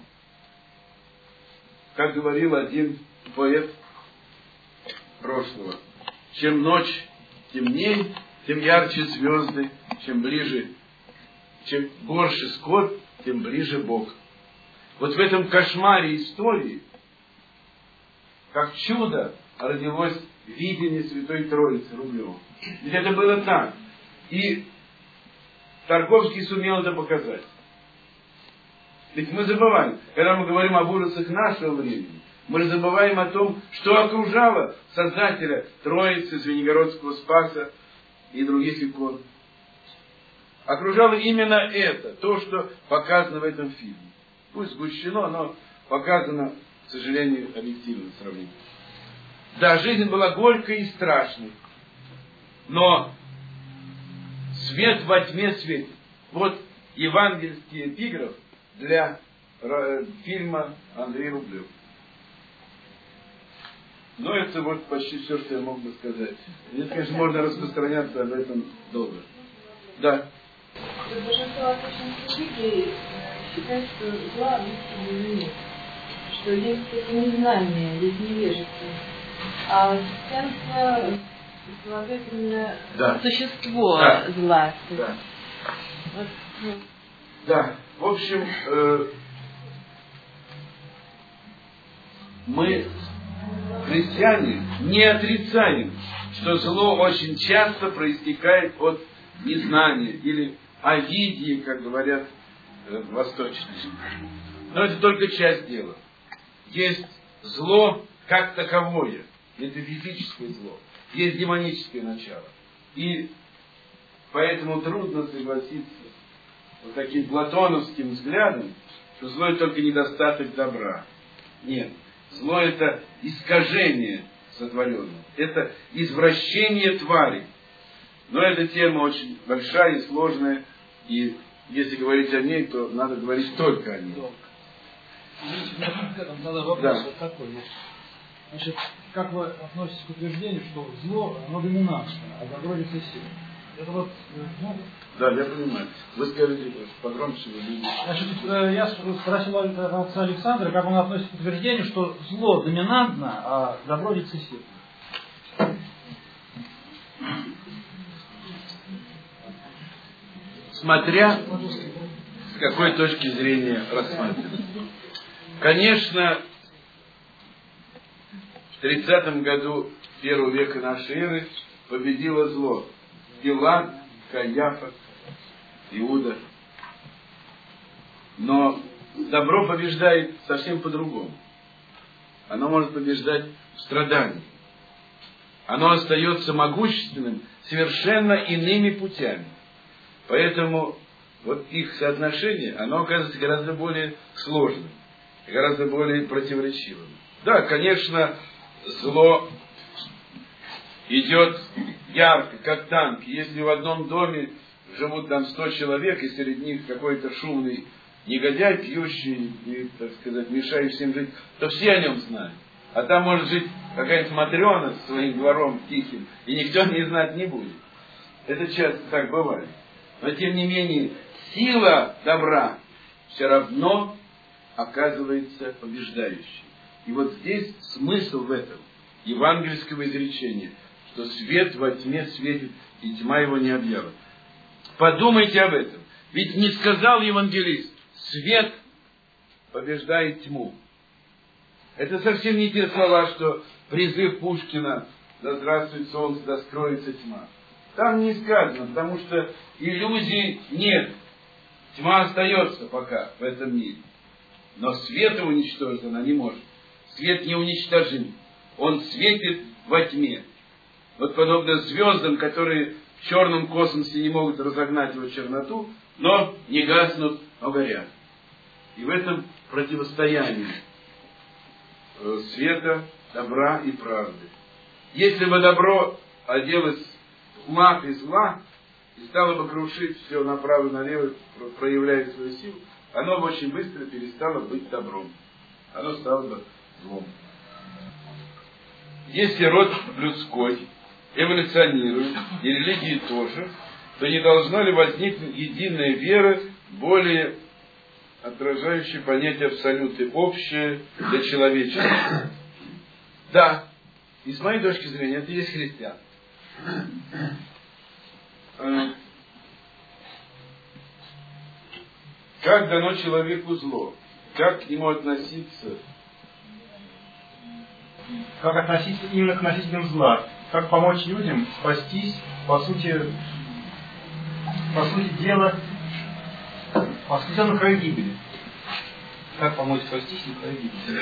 как говорил один поэт прошлого, чем ночь темнее, тем ярче звезды, чем ближе, чем больше скот, тем ближе Бог. Вот в этом кошмаре истории, как чудо, родилось видение Святой Троицы Рублева. Ведь это было так. И Тарковский сумел это показать. Ведь мы забываем, когда мы говорим об ужасах нашего времени, мы забываем о том, что окружало Создателя Троицы, Звенигородского Спаса и других икон. Окружало именно это, то, что показано в этом фильме. Пусть сгущено, но показано, к сожалению, объективно сравнительно. Да, жизнь была горькой и страшной. Но свет во тьме светит. Вот евангельский эпиграф для фильма Андрей Рублев. Ну, это вот почти все, что я мог бы сказать. Нет, конечно, можно распространяться об этом долго. Да. Большинство восточных религий считает, что зла в истине нет. Что есть это незнание, есть невежество. А христианство предполагает именно да. существо да. зла. Да. Вот, ну. Да. В общем, э, мы, христиане, не отрицаем, что зло очень часто проистекает от незнания или авидии, как говорят э, восточные. Но это только часть дела. Есть зло как таковое. Это физическое зло. Есть демоническое начало. И поэтому трудно согласиться вот таким платоновским взглядом, что зло это только недостаток добра. Нет. Зло это искажение сотворенного. Это извращение твари. Но эта тема очень большая и сложная. И если говорить о ней, то надо говорить только о ней. Тогда вопрос да. вот такой. Значит, как вы относитесь к утверждению, что зло, оно доминантное, а добро рецессивное? Это вот, ну... Да, я понимаю. Вы скажите погромче. Значит, я спросил отца Александра, как он относится к утверждению, что зло доминантно, а добро рецессивно. Смотря с какой точки зрения рассматривать. Конечно, в тридцатом году первого века нашей эры победило зло. Пилат, Каиафа Иуда. Но добро побеждает совсем по-другому. Оно может побеждать в страдании. Оно остается могущественным совершенно иными путями. Поэтому вот их соотношение, оно оказывается гораздо более сложным, гораздо более противоречивым. Да, конечно, зло идет ярко, как танк. Если в одном доме живут там сто человек, и среди них какой-то шумный негодяй, пьющий и, так сказать, мешающий всем жить, то все о нем знают. А там может жить какая-нибудь Матрена с своим двором тихим, и никто не знать не будет. Это часто так бывает. Но тем не менее, сила добра все равно оказывается побеждающей. И вот здесь смысл в этом евангельского изречения, что свет во тьме светит, и тьма его не объяла. Подумайте об этом. Ведь не сказал евангелист: свет побеждает тьму. Это совсем не те слова, что призыв Пушкина: да здравствует солнце, да скроется тьма. Там не сказано, потому что иллюзий нет. Тьма остается пока в этом мире. Но света уничтожить она не может. Свет неуничтожим. Он светит во тьме. Вот подобно звездам, которые в черном космосе не могут разогнать его черноту, но не гаснут, но горят. И в этом противостоянии света, добра и правды. Если бы добро оделось в мах и зла и стало бы крушить все направо и налево, проявляя свою силу, оно бы очень быстро перестало быть добром. Оно стало бы злом. Если род людской эволюционирует, и религии тоже, то не должна ли возникнуть единая вера, более отражающая понятие абсолюты, общее для человечества? Да. И с моей точки зрения, это и есть христианство. Как дано человеку зло? Как к нему относиться? Как относиться именно к носителям зла? Как помочь людям спастись, по сути, по сути дела, по сути, на краю гибели? Как помочь спастись на краю гибели?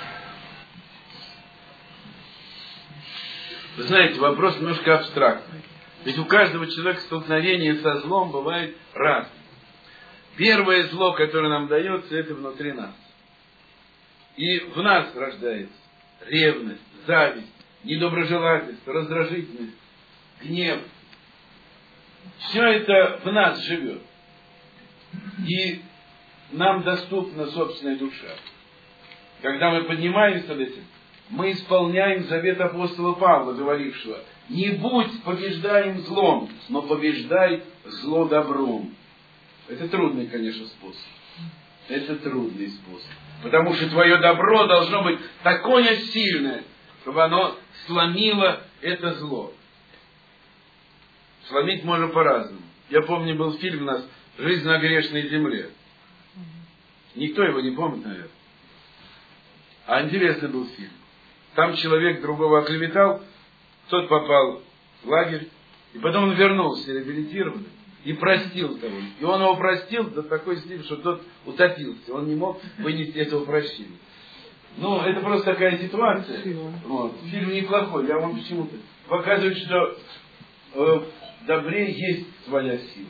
Вы знаете, вопрос немножко абстрактный. Ведь у каждого человека столкновение со злом бывает разным. Первое зло, которое нам дается, это внутри нас. И в нас рождается ревность, зависть, недоброжелательство, раздражительность, гнев. Все это в нас живет. И нам доступна собственная душа. Когда мы поднимаемся над этим, мы исполняем завет апостола Павла, говорившего: не будь побеждаем злом, но побеждай зло добром. Это трудный, конечно, способ. Это трудный способ. Потому что твое добро должно быть такое сильное, чтобы оно сломило это зло. Сломить можно по-разному. Я помню, был фильм у нас «Жизнь на грешной земле». Никто его не помнит, наверное. А интересный был фильм. Там человек другого оклеветал, тот попал в лагерь, и потом он вернулся реабилитированный и простил того. И он его простил до такой степени, что тот утопился. Он не мог вынести этого прощения. Ну, это просто такая ситуация. Вот. Фильм неплохой. Я вам почему-то показываю, что э, в добре есть своя сила.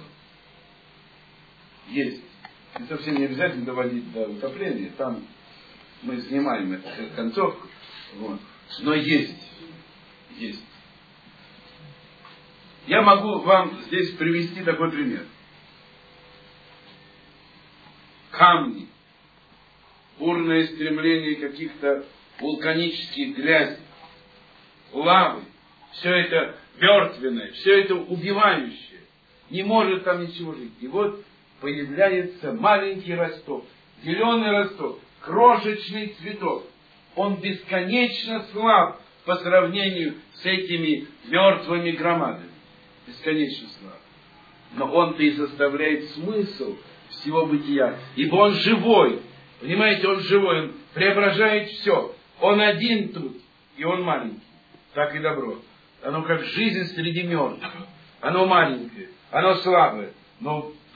Есть. И совсем не обязательно доводить до утопления. Там мы снимаем эту концовку. Вот. Но есть. Есть. Я могу вам здесь привести такой пример. Камни, бурное стремление каких-то вулканических грязей, лавы, все это мертвенное, все это убивающее. Не может там ничего жить. И вот появляется маленький росток, зеленый росток, крошечный цветок. Он бесконечно слаб по сравнению с этими мертвыми громадами. Бесконечно слаб. Но он-то и составляет смысл всего бытия. Ибо он живой. Понимаете, он живой. Он преображает все. Он один тут. И он маленький. Так и добро. Оно как жизнь среди мертвых. Оно маленькое. Оно слабое. Но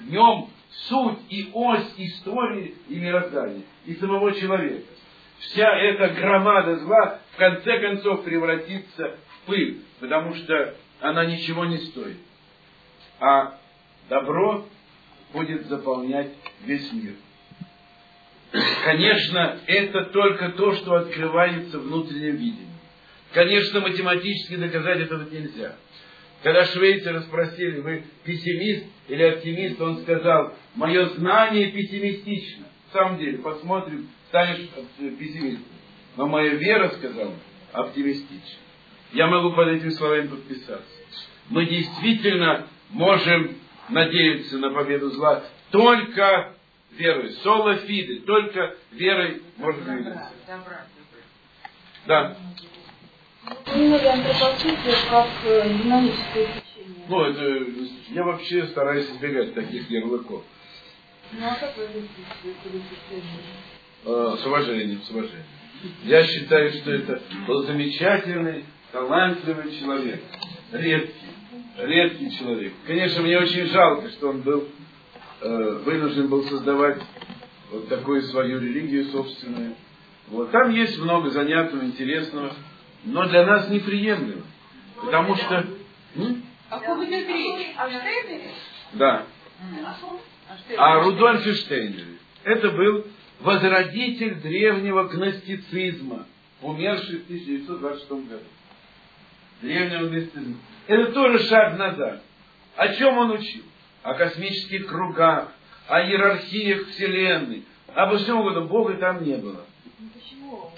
В нем суть и ось истории и мироздания, и самого человека. Вся эта громада зла в конце концов превратится в пыль, потому что она ничего не стоит. А добро будет заполнять весь мир. Конечно, это только то, что открывается внутренним видением. Конечно, математически доказать этого нельзя. Когда Швейцера спросили, вы пессимист или оптимист, он сказал, мое знание пессимистично. В самом деле, посмотрим, станешь пессимистом. Но моя вера, сказал, оптимистична. Я могу под этими словами подписаться. Мы действительно можем надеяться на победу зла только верой. Соло фиде, только верой можно двигаться. Да. Упомянули антропоцентризм как динамическое течение. Ну, это, я вообще стараюсь избегать таких ярлыков. Ну, а как вы видите? С уважением, с уважением. Я считаю, что это был замечательный, талантливый человек. Редкий, редкий человек. Конечно, мне очень жалко, что он был э, вынужден был создавать вот такую свою религию собственную. Вот. Там есть много занятного, интересного, но для нас неприемлемо. Потому что... М? О ком идет речь? О Штейнере? Да. О Рудольфе Штейнере. Это был возродитель древнего гностицизма, умерший в тысяча девятьсот двадцать шестом году. Древнего гностицизма. Это тоже шаг назад. О чем он учил? О космических кругах, о иерархиях Вселенной, обо всем угодно. Бога там не было. Почему?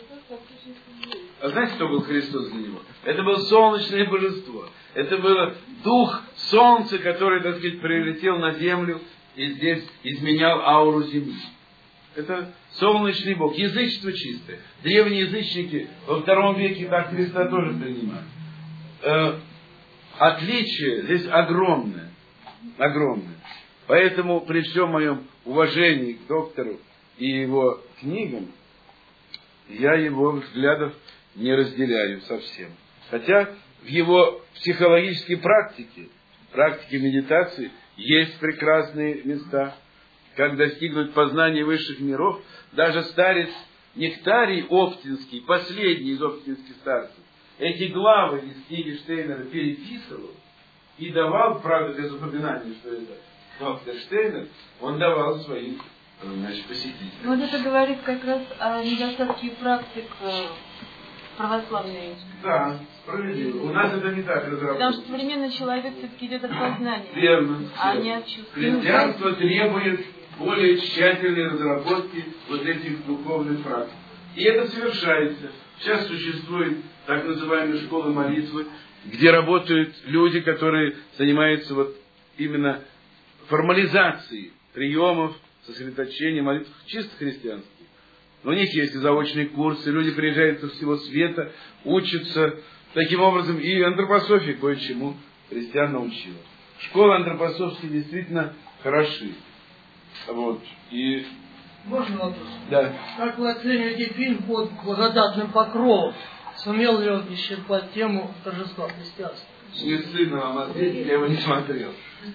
А знаете, кто был Христос для него? Это было солнечное божество. Это был дух солнца, который, так сказать, прилетел на землю и здесь изменял ауру земли. Это солнечный бог. Язычество чистое. Древние язычники во втором веке так Христа тоже принимали. Э, отличие здесь огромное. Огромное. Поэтому при всем моем уважении к доктору и его книгам, я его взглядов не разделяю совсем. Хотя в его психологической практике, практике медитации, есть прекрасные места. Как достигнуть познания высших миров, даже старец Нектарий Оптинский, последний из оптинских старцев, эти главы из книги Штейнера переписывал и давал, правда, без упоминания, что это доктор Штейнер, он давал своим, значит, посетителям. Вот это говорит как раз о недостатке практик православной. Да, справедливо. У нас это не так разработано. Потому что современный человек все-таки идет от познания, верно, а верно. не от чувств. Христианство требует более тщательной разработки вот этих духовных практик. И это совершается. Сейчас существует так называемая школа молитвы, где работают люди, которые занимаются вот именно формализацией приемов, сосредоточения молитв, чисто христианских. У них есть и заочные курсы, люди приезжают со всего света, учатся. Таким образом, и антропософия кое-чему христиан научила. Школы антропософские действительно хороши. Вот. И... Можно вопрос? Да. Как вы оцениваете фильм «Под благодатным покровом»? Сумел ли он исчерпать тему торжества христианства? Не стыдно вам ответить, я его не смотрел.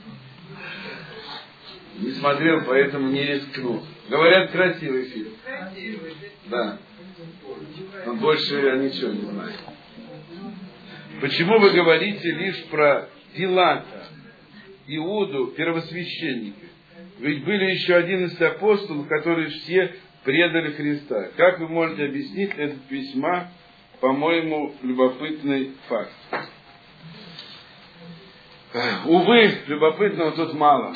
Не смотрел, поэтому не рискну. Говорят, красивый фильм. Да. Но больше я ничего не знаю. Почему вы говорите лишь про Пилата, Иуду, первосвященника? Ведь были еще одиннадцать апостолов, которые все предали Христа. Как вы можете объяснить этот весьма, по-моему, любопытный факт? Увы, любопытного тут мало.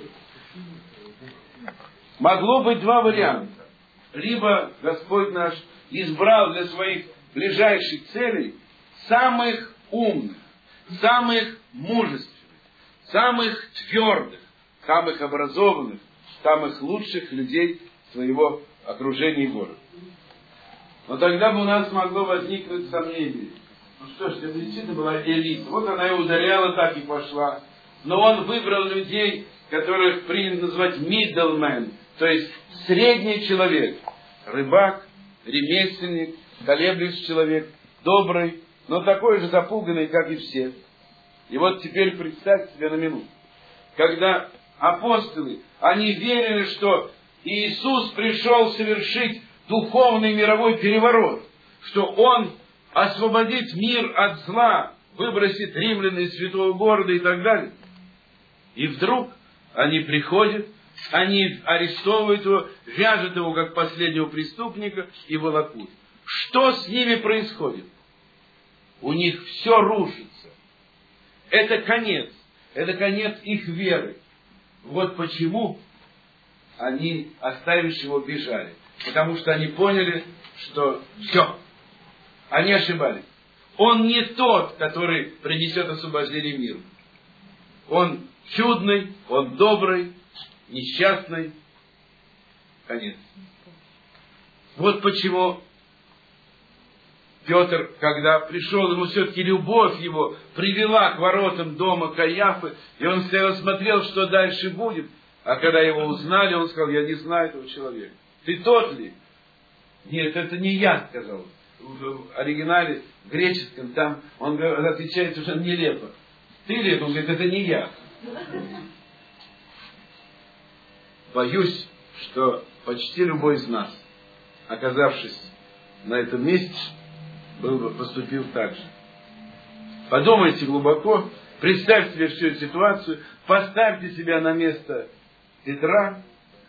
Могло быть два варианта. Либо Господь наш избрал для своих ближайших целей самых умных, самых мужественных, самых твердых, самых образованных, самых лучших людей своего окружения и города. Но тогда бы у нас могло возникнуть сомнение. Ну что ж, это действительно была элита. Вот она и ударяла, так и пошла. Но он выбрал людей, которых принято называть middlemen, то есть средний человек. Рыбак, ремесленник, колеблющийся человек, добрый, но такой же запуганный, как и все. И вот теперь представьте себе на минуту. Когда апостолы, они верили, что Иисус пришел совершить духовный мировой переворот, что Он освободит мир от зла, выбросит римлян из святого города и так далее. И вдруг они приходят, они арестовывают его, вяжут его как последнего преступника и волокут. Что с ними происходит? У них все рушится. Это конец. Это конец их веры. Вот почему они, оставивши его, бежали. Потому что они поняли, что все. Они ошибались. Он не тот, который принесет освобождение миру. Он чудный, он добрый, несчастный. Конец. Вот почему Петр, когда пришел, ему все-таки любовь его привела к воротам дома Каиафы, и он стоял, смотрел, что дальше будет. А когда его узнали, он сказал: я не знаю этого человека. Ты тот ли? Нет, это не я, сказал. В оригинале греческом там он отвечает совершенно нелепо. Ты ли? Он говорит: это не я. Боюсь, что почти любой из нас, оказавшись на этом месте, был бы, поступил так же. Подумайте глубоко, представьте себе всю эту ситуацию, поставьте себя на место Петра.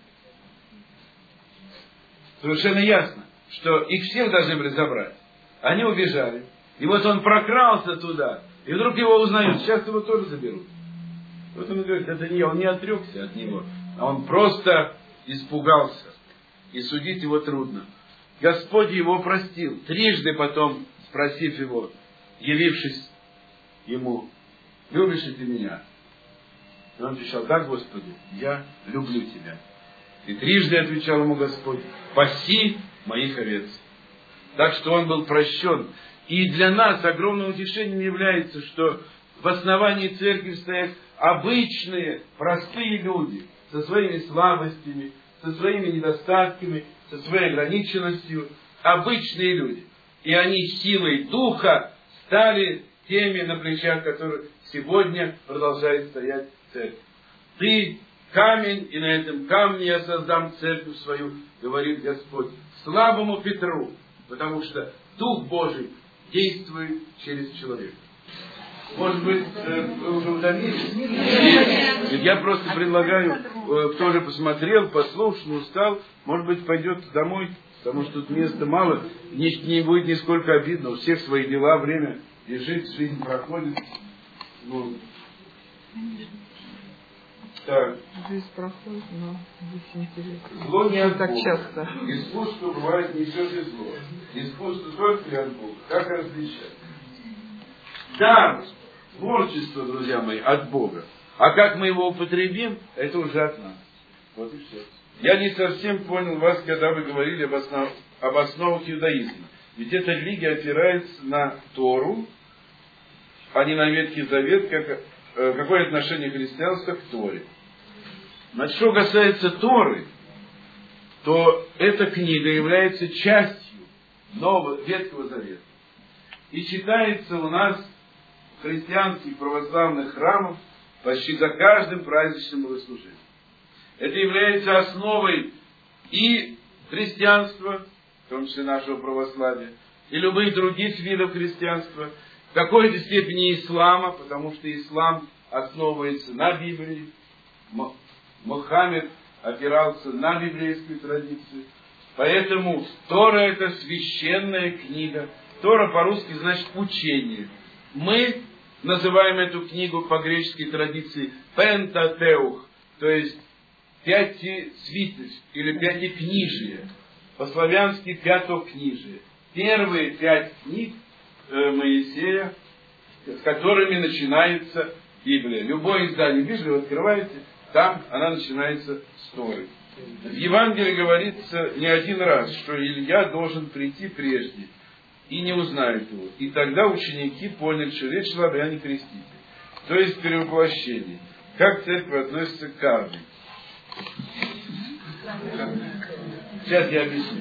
Совершенно ясно, что их всех должны были забрать. Они убежали. И вот он прокрался туда, и вдруг его узнают. Сейчас его тоже заберут. Вот он говорит: это не я, он не отрекся от него, а он просто испугался. И судить его трудно. Господь его простил, трижды потом спросив его, явившись ему: любишь ли ты меня? И он отвечал: да, Господи, я люблю тебя. И трижды отвечал ему Господь: паси моих овец. Так что он был прощен. И для нас огромным утешением является, что в основании церкви стоят обычные, простые люди, со своими слабостями, со своими недостатками, со своей ограниченностью, обычные люди. И они силой Духа стали теми, на плечах которых сегодня продолжает стоять церковь. Ты камень, и на этом камне я создам церковь свою, говорит Господь, слабому Петру, потому что Дух Божий действует через человека. Может быть, вы уже утомились? Нет. Я просто предлагаю, кто же посмотрел, послушал, устал, может быть, пойдет домой, потому что тут места мало, не, не будет нисколько обидно, у всех свои дела, время лежит, жизнь проходит. Ну, так. Жизнь проходит, но здесь интересно. Зло не от так Бога. часто. Искусство бывает не все же зло. Искусство только ли от Бога. Как различать? Дар, творчество, друзья мои, от Бога. А как мы его употребим, это уже от нас. Вот и все. Я не совсем понял вас, когда вы говорили об, основ... об основах иудаизма. Ведь эта религия опирается на Тору, а не на Ветхий Завет. Как... Какое отношение христианства к Торе? Значит, что касается Торы, то эта книга является частью Нового Ветхого Завета. И читается у нас в христианских православных храмах почти за каждым праздничным богослужением. Это является основой и христианства, в том числе нашего православия, и любых других видов христианства, в какой-то степени ислама, потому что ислам основывается на Библии, Мухаммед опирался на библейскую традицию, поэтому Тора — это священная книга. Тора по-русски значит учение. Мы называем эту книгу по греческой традиции Пентатеух, то есть пятисвитость или пятикнижие, по-славянски пятокнижие. Первые пять книг Моисея, с которыми начинается Библия. Любое издание Библии вы открываете, там она начинается с Торы. В Евангелии говорится не один раз, что Илья должен прийти прежде и не узнают его. И тогда ученики поняли, что речь шла о Иоанне Крестителе. То есть перевоплощение. Как церковь относится к каждому. Сейчас я объясню.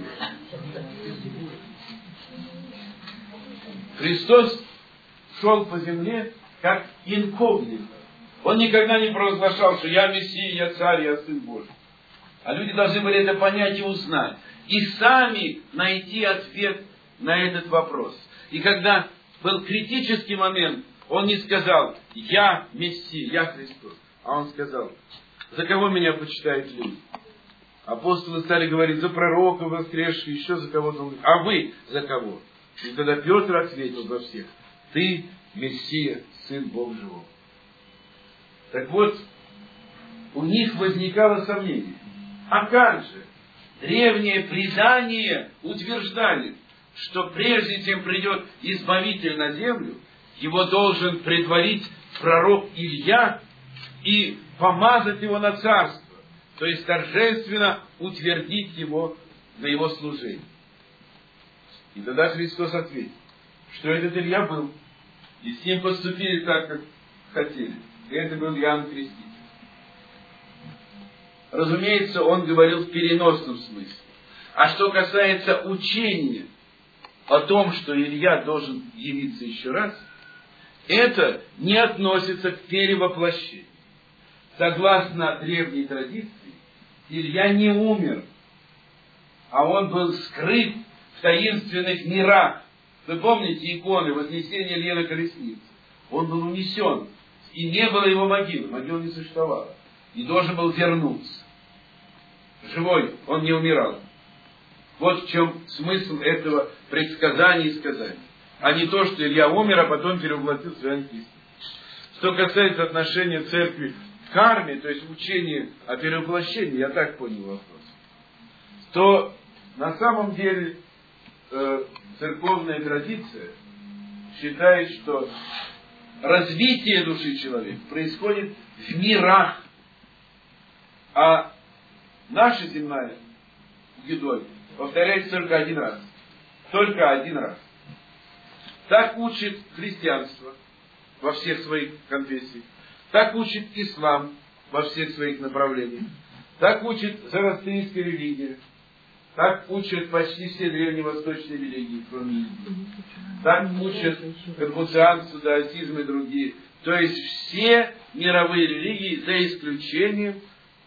Христос шел по земле как инкогнито, Он никогда не провозглашал, что я Мессия, я царь, я Сын Божий. А люди должны были это понять и узнать. И сами найти ответ на этот вопрос. И когда был критический момент, он не сказал, я Мессия, я Христос. А он сказал, за кого меня почитают люди? Апостолы стали говорить, за пророка воскресшего, еще за кого-то. Он говорит, а вы за кого? И тогда Петр ответил за всех, ты Мессия, Сын Бога Живого. Так вот, у них возникало сомнение. А как же? Древние предания утверждали, что прежде чем придет Избавитель на землю, его должен предварить пророк Илья и помазать его на царство, то есть торжественно утвердить его на его служение. И тогда Христос ответил, что этот Илья был, и с ним поступили так, как хотели. И это был Иоанн Креститель. Разумеется, он говорил в переносном смысле. А что касается учения о том, что Илья должен явиться еще раз, это не относится к перевоплощению. Согласно древней традиции, Илья не умер, а он был скрыт в таинственных мирах. Вы помните иконы Вознесения Ильи на колеснице? Он был унесен, и не было его могилы, могила не существовала, и должен был вернуться. Живой, он не умирал. Вот в чем смысл этого предсказания и сказания. А не то, что Илья умер, а потом перевоплотился в Иоанна Крестителя. Что касается отношения церкви к карме, то есть учения о перевоплощении, я так понял вопрос, то на самом деле э, церковная традиция считает, что развитие души человека происходит в мирах, а наша земная гидоль повторяется только один раз. Только один раз. Так учит христианство во всех своих конфессиях. Так учит ислам во всех своих направлениях. Так учит зороастрийская религия. Так учат почти все древневосточные религии, кроме Индии. Так учат конфуцианство, даосизм и другие. То есть все мировые религии, за исключением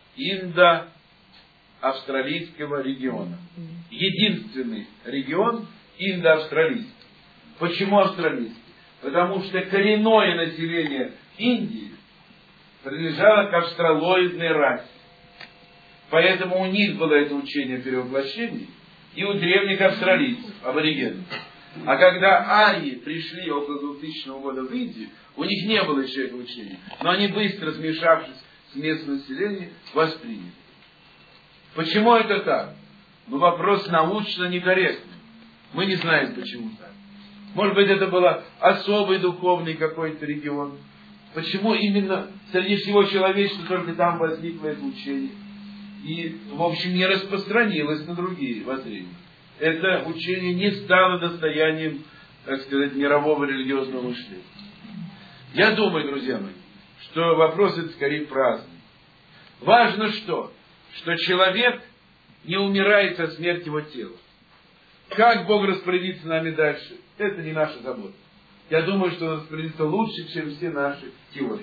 индо-австралийского региона. Единственный регион индо-австралийский. Почему австралийский? Потому что коренное население Индии принадлежало к австралоидной расе. Поэтому у них было это учение о перевоплощении, и у древних австралийцев, аборигенов. А когда арии пришли около двухтысячного года в Индию, у них не было еще этого учения. Но они быстро, смешавшись с местным населением, восприняли. Почему это так? Ну, вопрос научно некорректный. Мы не знаем, почему так. Может быть, это был особый духовный какой-то регион. Почему именно среди всего человечества только там возникло это учение? И, в общем, не распространилось на другие воззрения. Это учение не стало достоянием, так сказать, мирового религиозного мышления. Я думаю, друзья мои, что вопрос этот скорее праздный. Важно что? Что человек не умирает со смерти его тела. Как Бог распорядится нами дальше, это не наша забота. Я думаю, что Он распорядится лучше, чем все наши теории.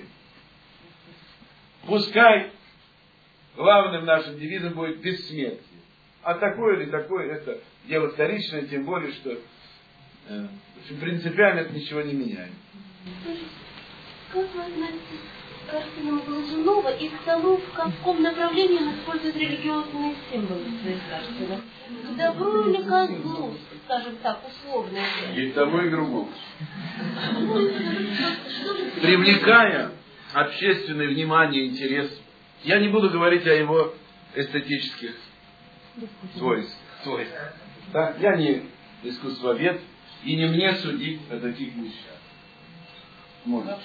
Пускай главным нашим девизом будет бессмертие. А такое или такое, это дело вторичное, тем более, что э, в общем, принципиально это ничего не меняет. Как вы относитесь к картинам Глазунова и к тому, в каком направлении он использует религиозные символы в своих картинах? К добру или к злу, скажем так, условно? И к тому, и к другому. Привлекая общественное внимание и интерес, я не буду говорить о его эстетических свойствах. свойствах. Да? Я не искусствовед, и не мне судить о таких вещах. Может.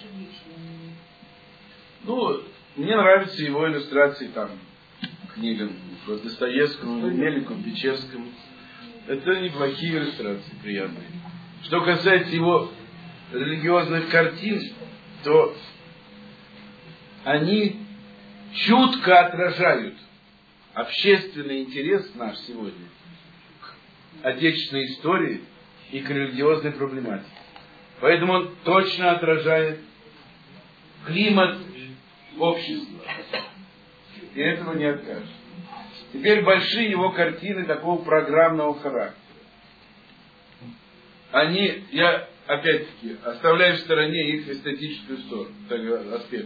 Ну, мне нравятся его иллюстрации там, книгам по Достоевскому, Мельнику, Печерскому. Это неплохие иллюстрации, приятные. Что касается его религиозных картин, то они чутко отражают общественный интерес наш сегодня к отечественной истории и к религиозной проблематике. Поэтому он точно отражает климат общества. И этого не откажешь. Теперь большие его картины такого программного характера. Они, я опять-таки оставляю в стороне их эстетическую сторону, так, аспект.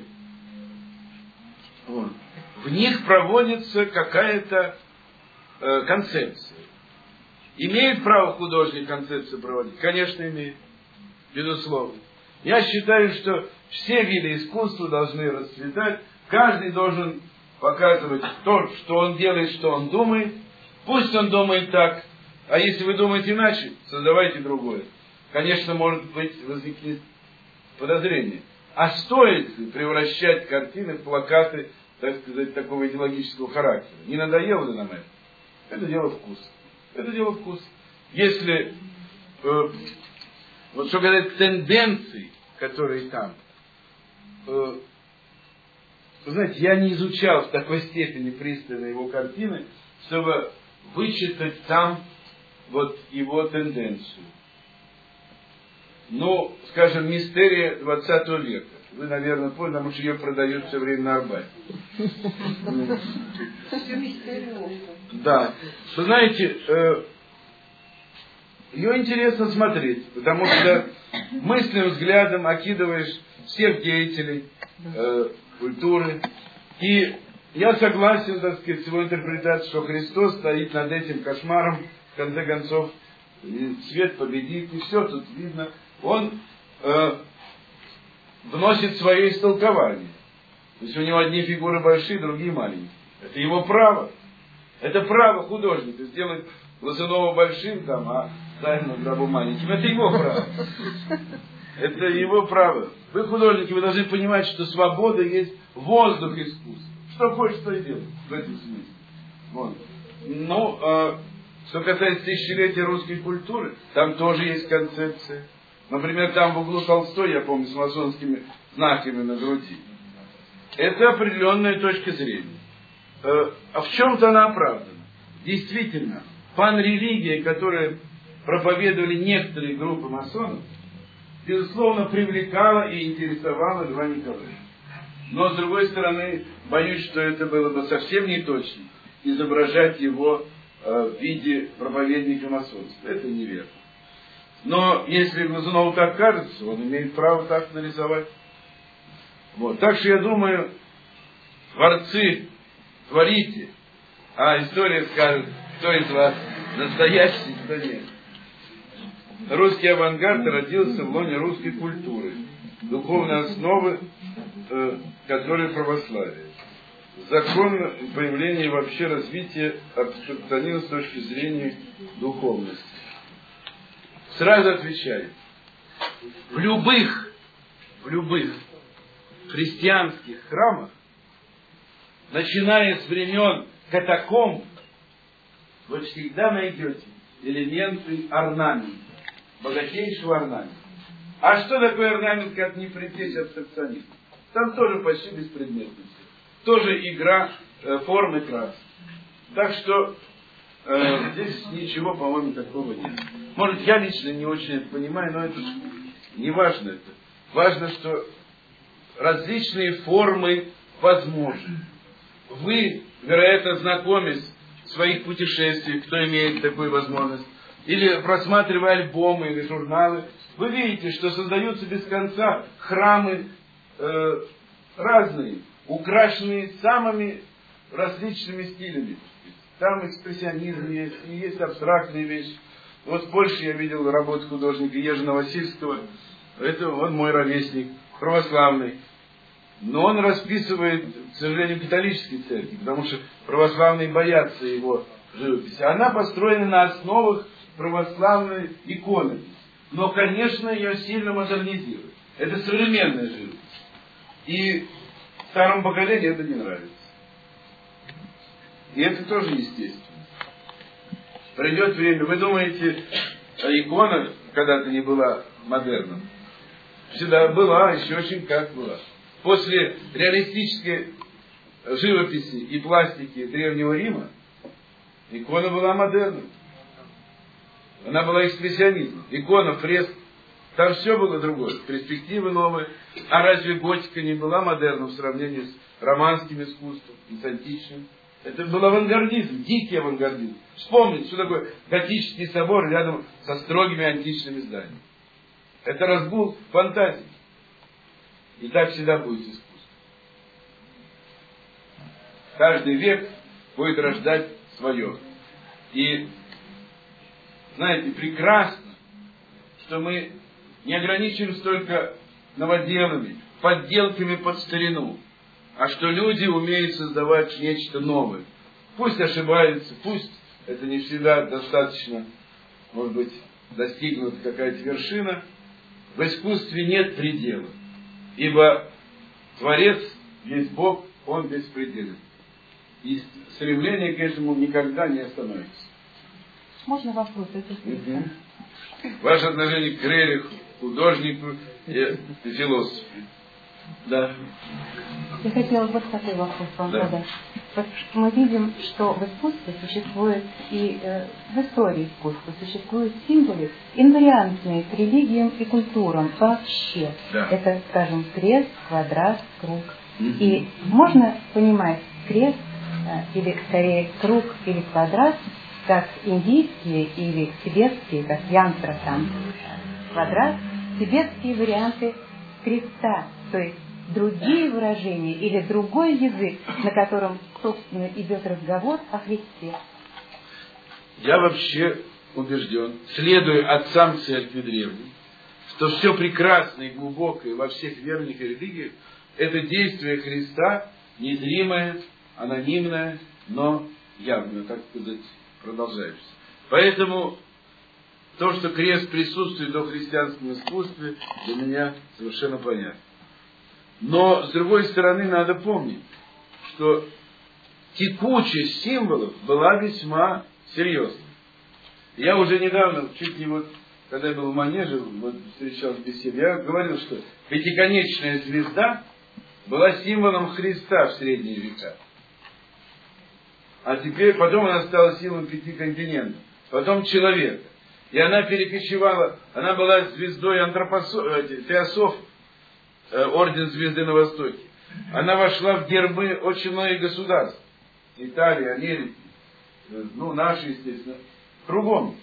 Вот. В них проводится какая-то э, концепция. Имеет право художник концепцию проводить? Конечно, имеет. Безусловно. Я считаю, что все виды искусства должны расцветать. Каждый должен показывать то, что он делает, что он думает. Пусть он думает так. А если вы думаете иначе, создавайте другое. Конечно, может быть, возникнет подозрение. А стоит ли превращать картины в плакаты, так сказать, такого идеологического характера? Не надоело ли нам это? Это дело вкуса. Это дело вкуса. Если, э, вот что говорят, тенденции, которые там, э, вы знаете, я не изучал в такой степени пристально его картины, чтобы вычитать там вот его тенденцию. Ну, скажем, мистерия двадцатого века. Вы, наверное, поняли, потому что ее продают все время на Арбате. Да. Вы знаете, ее интересно смотреть, потому что мысленным взглядом окидываешь всех деятелей культуры. И я согласен, так сказать, с его интерпретацией, что Христос стоит над этим кошмаром, в конце концов, свет победит, и все тут видно. Он э, вносит свое истолкование. То есть у него одни фигуры большие, другие маленькие. Это его право. Это право художника сделать Глазунова большим, там, а Тайну Гробу маленьким. Это его право. Это его право. Вы, художники, вы должны понимать, что свобода есть воздух искусства. Что хочешь, то и делай в этом смысле. Вот. Ну, э, что касается тысячелетия русской культуры, там тоже есть концепция. Например, там в углу Толстой, я помню, с масонскими знаками на груди. Это определенная точка зрения. Э, а в чем-то она оправдана. Действительно, панрелигия, которую проповедовали некоторые группы масонов, безусловно, привлекала и интересовала Льва Николаевича. Но, с другой стороны, боюсь, что это было бы совсем не точно изображать его э, в виде проповедника масонства. Это неверно. Но если Глазунову так кажется, он имеет право так нарисовать. Вот. Так что я думаю, творцы, творите, а история скажет, кто из вас настоящий, кто нет. Русский авангард родился в лоне русской культуры, духовной основы, э, которой православие. Закон появления и вообще развития абсолютизма с точки зрения духовности. Сразу отвечаю. В любых, в любых христианских храмах, начиная с времен катакомб, вы всегда найдете элементы орнамента, богатейшего орнамента. А что такое орнамент, как не предтеча абстракционизма? Там тоже почти беспредметность. Тоже игра э, формы красок. Так что э, здесь ничего, по-моему, такого нет. Может, я лично не очень это понимаю, но это не важно это. Важно, что различные формы возможны. Вы, вероятно, знакомясь в своих путешествиях, кто имеет такую возможность, или просматривая альбомы или журналы, вы видите, что создаются без конца храмы э, разные, украшенные самыми различными стилями. Там экспрессионизм есть, и есть абстрактные вещи. Вот в Польше я видел работу художника Ежи Новосильского. Это он мой ровесник, православный. Но он расписывает, к сожалению, католические церкви, потому что православные боятся его живописи. Она построена на основах православной иконы. Но, конечно, ее сильно модернизируют. Это современная живопись. И старому поколению это не нравится. И это тоже естественно. Придет время. Вы думаете, икона когда-то не была модерном? Всегда была, еще очень как была. После реалистической живописи и пластики Древнего Рима икона была модерном. Она была экспрессионизмом. Икона, фреска, Там все было другое, перспективы новые. А разве готика не была модерном в сравнении с романским искусством и с античным? Это был авангардизм, дикий авангардизм. Вспомните, что такое готический собор рядом со строгими античными зданиями. Это разгул фантазии. И так всегда будет искусство. Каждый век будет рождать свое. И, знаете, прекрасно, что мы не ограничиваемся только новоделами, подделками под старину, а что люди умеют создавать нечто новое. Пусть ошибаются, пусть это не всегда достаточно, может быть, достигнута какая-то вершина. В искусстве нет предела, ибо Творец есть Бог, Он беспределен. И стремление к этому никогда не остановится. Можно вопрос? Это угу. Ваше отношение к Рериху, художнику и философу. Да. Я хотела вот такой вопрос вам да. задать. Потому что мы видим, что в искусстве существует и э, в истории искусства существуют символы, инвариантные к религиям и культурам вообще. Да. Это, скажем, крест, квадрат, круг. Mm-hmm. И можно понимать крест, э, или скорее круг или квадрат, как индийские или тибетские, как янтра там, квадрат, тибетские варианты креста, то есть другие выражения или другой язык, на котором, собственно, идет разговор о Христе. Я вообще убежден, следуя отцам церкви древней, что все прекрасное и глубокое во всех верных религиях – это действие Христа, незримое, анонимное, но явное, так сказать, продолжающееся. Поэтому то, что крест присутствует в христианском искусстве, для меня совершенно понятно. Но, с другой стороны, надо помнить, что текучесть символов была весьма серьезной. Я уже недавно, чуть не вот, когда я был в Манеже, вот встречался в беседе, я говорил, что пятиконечная звезда была символом Христа в средние века. А теперь, потом она стала символом пяти континентов, потом человека. И она перекочевала, она была звездой антропософ, теософов, орден звезды на Востоке. Она вошла в гербы очень многих государств. Италии, Америки, ну, наши, естественно, кругом.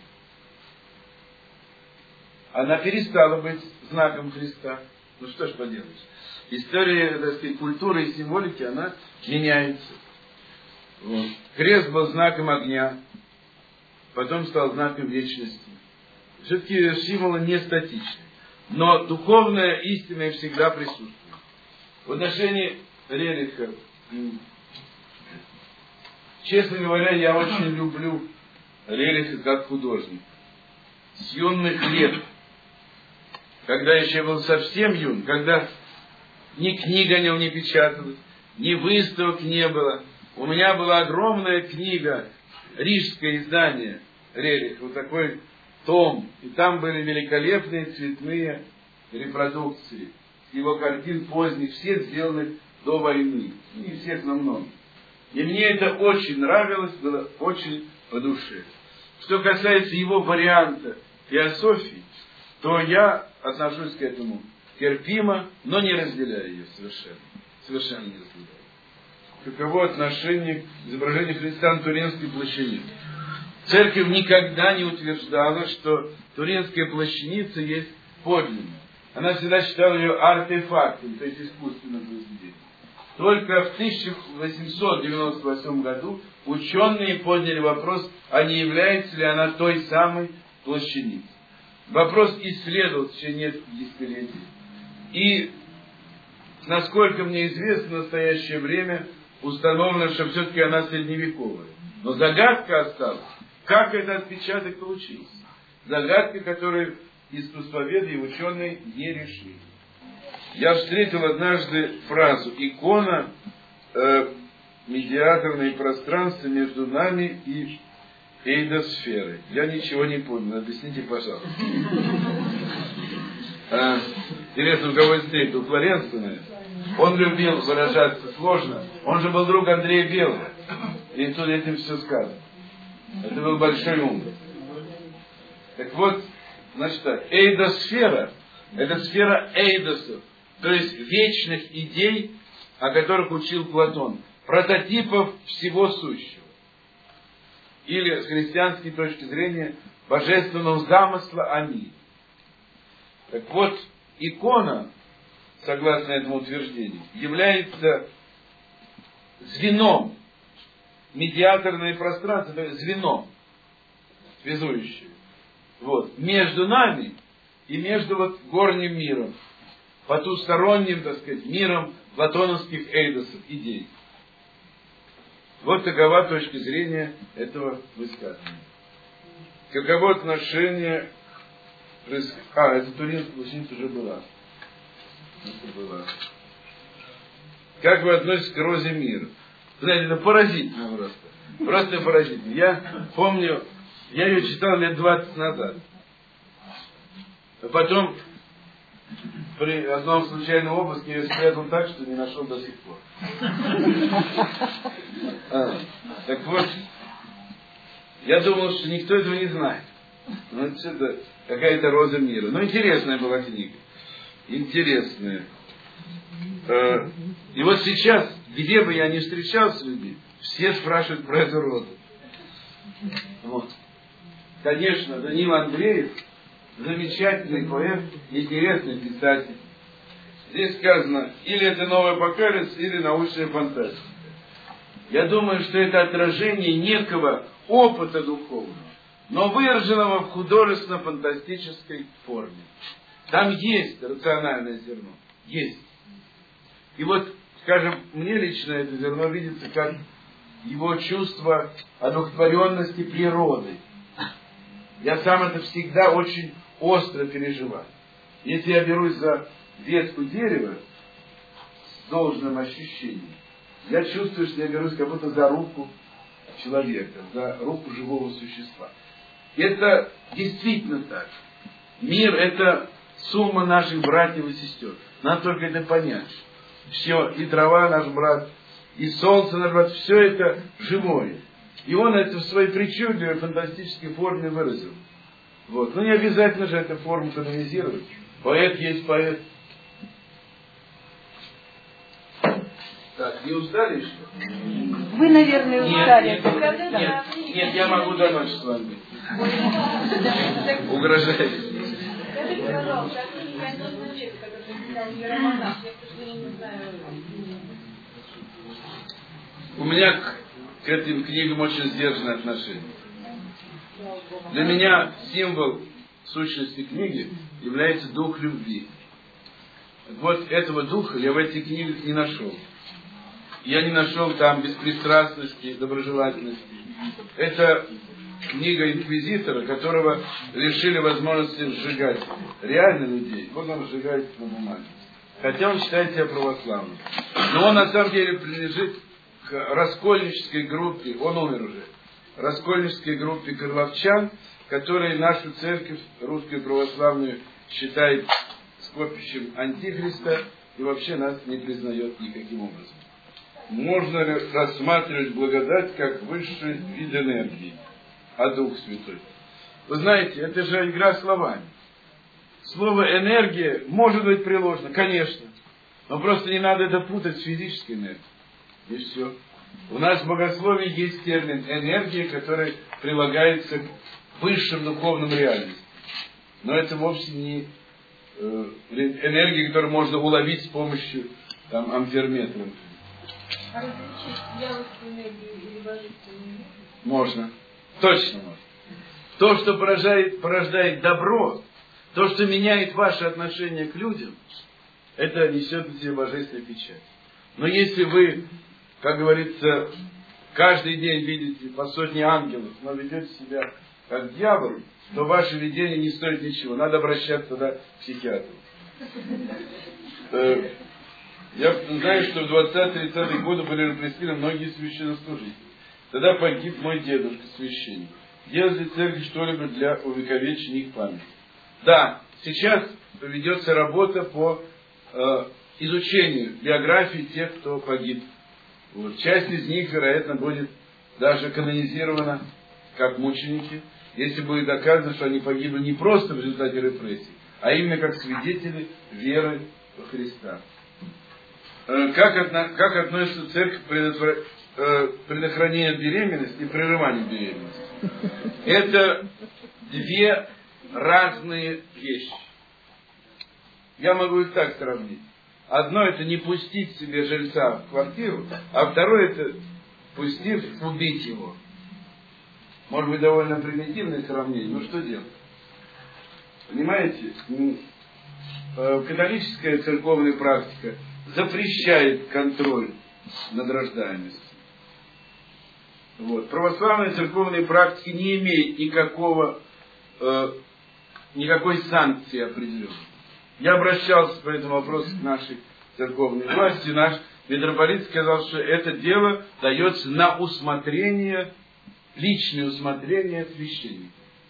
Она перестала быть знаком Христа. Ну, что ж поделаешь. История, так сказать, культуры и символики, она меняется. Вот. Крест был знаком огня, потом стал знаком вечности. Все-таки символы не статичны. Но духовная истина всегда присутствует. В отношении Рериха, честно говоря, я очень люблю Рериха как художника. С юных лет, когда еще был совсем юн, когда ни книг о нем не печаталось, ни выставок не было, у меня была огромная книга, рижское издание Рериха, вот такой том, и там были великолепные цветные репродукции его картин поздних, все сделаны до войны, не всех, но много. И мне это очень нравилось, было очень по душе. Что касается его варианта теософии, то я отношусь к этому терпимо, но не разделяю ее совершенно. Совершенно не разделяю. Каково отношение к изображению Христа на Туринской плащанице? Церковь никогда не утверждала, что Туринская плащаница есть подлинная. Она всегда считала ее артефактом, то есть искусственным произведением. Только в тысяча восемьсот девяносто восьмом году ученые подняли вопрос, а не является ли она той самой плащаницей. Вопрос исследовал в течение нескольких десятилетий. И, насколько мне известно, в настоящее время установлено, что все-таки она средневековая. Но загадка осталась. Как этот отпечаток получился? Загадка, которую искусствоведы и ученые не решили. Я встретил однажды фразу «икона э, медиаторное пространство между нами и эйдосферой». Я ничего не понял. Объясните, пожалуйста. А, интересно, у кого встретил? У Флоренции, наверное. Он любил выражаться сложно. Он же был друг Андрея Белого. И тут этим все сказано. Это был большой ум. Так вот, значит так, эйдосфера Это сфера эйдосов, то есть вечных идей, о которых учил Платон, прототипов всего сущего. Или с христианской точки зрения божественного замысла о мире. Так вот, икона, согласно этому утверждению, является звеном, медиаторное пространство, то есть звено, связующее. Вот, между нами и между вот горним миром, потусторонним, так сказать, миром платоновских эйдосов, идей. Вот такова точка зрения этого высказывания. Каково отношение... А, это Туринская ученица уже была. Это была. Как вы относитесь к розе мира? Знаете, это поразительно просто. Просто поразительно. Я помню, я ее читал лет двадцать назад. А потом при одном случайном обыске я ее спрятал так, что не нашел до сих пор. А, так вот, я думал, что никто этого не знает. Ну, это какая-то роза мира. Ну, интересная была книга. Интересная. И вот сейчас, где бы я ни встречался с людьми, все спрашивают про эту розу. Вот. Конечно, Даниил Андреев замечательный поэт, интересный писатель. Здесь сказано, или это новый апокалипсис, или научная фантастика. Я думаю, что это отражение некого опыта духовного, но выраженного в художественно-фантастической форме. Там есть рациональное зерно. Есть. И вот, скажем, мне лично это зерно видится как его чувство одухотворенности природы. Я сам это всегда очень остро переживаю. Если я берусь за ветку дерева с должным ощущением, я чувствую, что я берусь как будто за руку человека, за руку живого существа. Это действительно так. Мир — это сумма наших братьев и сестер. Надо только это понять. Все, и трава наш брат, и солнце наш брат, все это живое. И он это в своей причудливой, фантастической форме выразил. Вот. Но не обязательно же эту форму канонизировать. Поэт есть поэт. Так, не устали еще? Вы, наверное, устали. Нет, нет, нет, нет, я могу до ночи с вами быть. Угрожаете. Скажите, пожалуйста, а книги «Контонного века», который написал Миромонах, я, к сожалению, не знаю. У меня к, к этим книгам очень сдержанное отношение. Для меня символ сущности книги является дух любви. Вот этого духа я в этих книгах не нашел. Я не нашел там беспристрастности, доброжелательности. Это книга инквизитора, которого лишили возможности сжигать реально людей. Вот он сжигает на бумаге. Хотя он считает себя православным. Но он на самом деле принадлежит к раскольнической группе, он умер уже, раскольнической группе карловчан, которые нашу церковь, русскую православную, считает скопищем антихриста и вообще нас не признает никаким образом. Можно ли рассматривать благодать как высший вид энергии, а Дух Святой? Вы знаете, это же игра словами. Слово «энергия» может быть приложено, конечно, но просто не надо это путать с физической энергией. И все. У нас в богословии есть термин «энергия», который прилагается к высшим духовным реальностям. Но это вовсе не э, энергия, которую можно уловить с помощью там, амперметра. А различить дьявольскую энергию или божественную? Можно. Точно можно. То, что порождает, порождает добро, то, что меняет ваше отношение к людям, это несет в себе божественную печать. Но если вы, как говорится, каждый день видите по сотне ангелов, но ведете себя как дьявол, то ваше видение не стоит ничего. Надо обращаться тогда к психиатру. Я знаю, что в двадцатые-тридцатые годы были репрессированы многие священнослужители. Тогда погиб мой дедушка, священник. Делает ли церковь что-либо для увековечения их памяти? Да, сейчас ведется работа по э, изучению биографии тех, кто погиб. Вот. Часть из них, вероятно, будет даже канонизирована как мученики, если будет доказано, что они погибли не просто в результате репрессий, а именно как свидетели веры во Христа. Как, отно, как относится церковь к предотвра... предохранению беременности и прерыванию беременности? Это две разные вещи. Я могу их так сравнить. Одно это не пустить себе жильца в квартиру, а второе это, пустив, убить его. Может быть, довольно примитивное сравнение, но что делать? Понимаете, католическая церковная практика запрещает контроль над рождаемостью. Вот. Православная церковная практика не имеет никакого, э, никакой санкции определенной. Я обращался по этому вопросу к нашей церковной власти. Наш митрополит сказал, что это дело дается на усмотрение, личное усмотрение священника.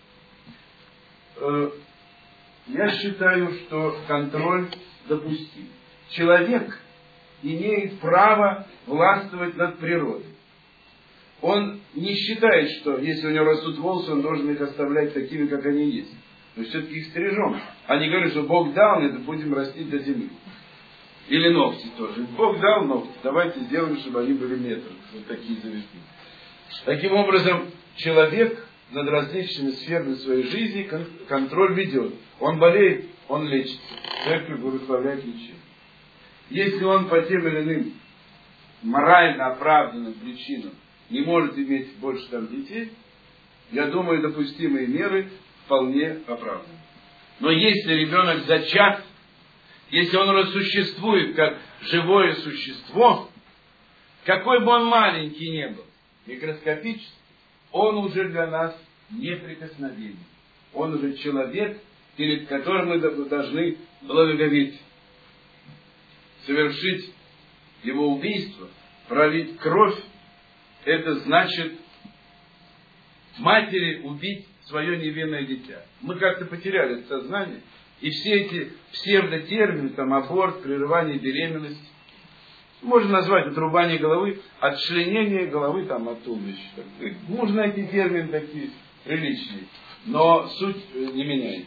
Э, я считаю, что контроль допустим. Человек имеет право властвовать над природой. Он не считает, что если у него растут волосы, он должен их оставлять такими, как они есть. Мы все-таки их стрижем. А не говорят, что Бог дал, это будем растить до земли. Или ногти тоже. Бог дал ногти, давайте сделаем, чтобы они были метр. Вот такие завитки. Таким образом, человек над различными сферами своей жизни контроль ведет. Он болеет, он лечится. Церковь благословляет лечение. Если он по тем или иным морально оправданным причинам не может иметь больше там детей, я думаю, допустимые меры вполне оправданы. Но если ребенок зачат, если он рассуществует как живое существо, какой бы он маленький ни был, микроскопический, он уже для нас неприкосновенен. Он уже человек, перед которым мы должны благоговеть. Совершить его убийство, пролить кровь, это значит матери убить свое невинное дитя. Мы как-то потеряли это сознание, и все эти псевдотермины, там аборт, прерывание беременности, можно назвать отрубание головы, отчленение головы там, от туловища. Можно эти термины такие приличные, но суть не меняется.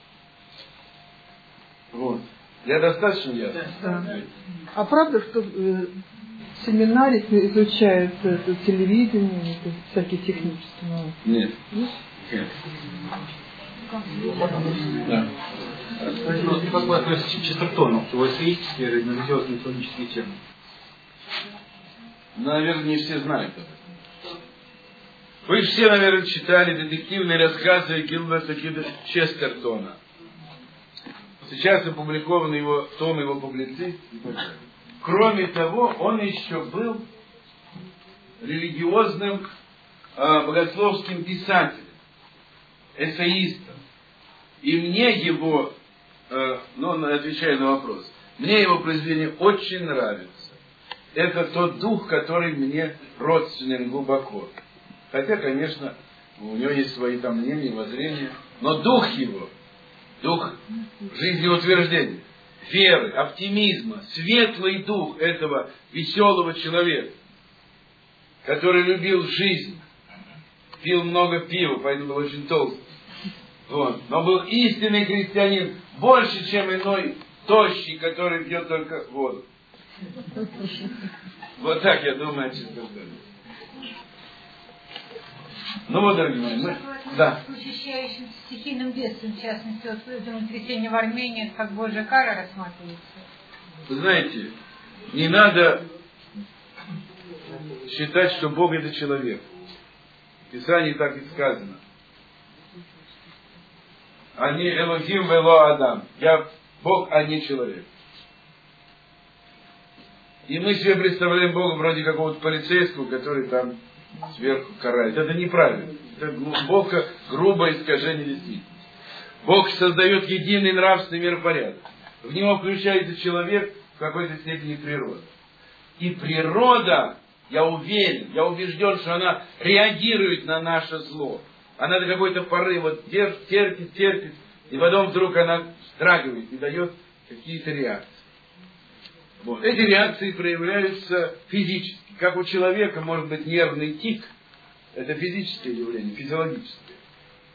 Вот. Я достаточно ясно? Да. А правда, что э, в семинаре изучают это, телевидение, это, всякие технические науки? Нет. Нет. Да. Ну, как вы относитесь к Честертону, к его эссеистические или религиозно-мифологические темы? Наверное, не все знают об этом. Вы все, наверное, читали детективные рассказы Гилберта Честертона. Сейчас опубликован его том, его публицистики. Кроме того, он еще был религиозным э, богословским писателем, эссеистом. И мне его, э, ну, отвечая на вопрос, мне его произведение очень нравится. Это тот дух, который мне родственен глубоко. Хотя, конечно, у него есть свои там мнения, воззрения, но дух его, дух жизнеутверждения, веры, оптимизма, светлый дух этого веселого человека, который любил жизнь, пил много пива, поэтому был очень толстый. Вот. Но был истинный христианин, больше, чем иной тощий, который пьет только воду. Вот так я думаю о Честертоне. Ну вот, дорогие мои, мы... Да. С учащающимся стихийным бедствием, в частности, вот землетрясение в Армении, как Божья кара рассматривается? Вы знаете, не надо считать, что Бог это человек. В Писании так и сказано. Они Элохим вело Адам. Я Бог, а не человек. И мы себе представляем Бога вроде какого-то полицейского, который там сверху карает. Это неправильно. Это глубоко грубое искажение действительности. Бог создает единый нравственный миропорядок. В него включается человек, в какой-то степени природа. И природа, я уверен, я убежден, что она реагирует на наше зло. Она до какой-то поры вот терпит, терпит, и потом вдруг она вздрагивает и дает какие-то реакции. Вот. Эти реакции проявляются физически. Как у человека может быть нервный тик, это физическое явление, физиологическое.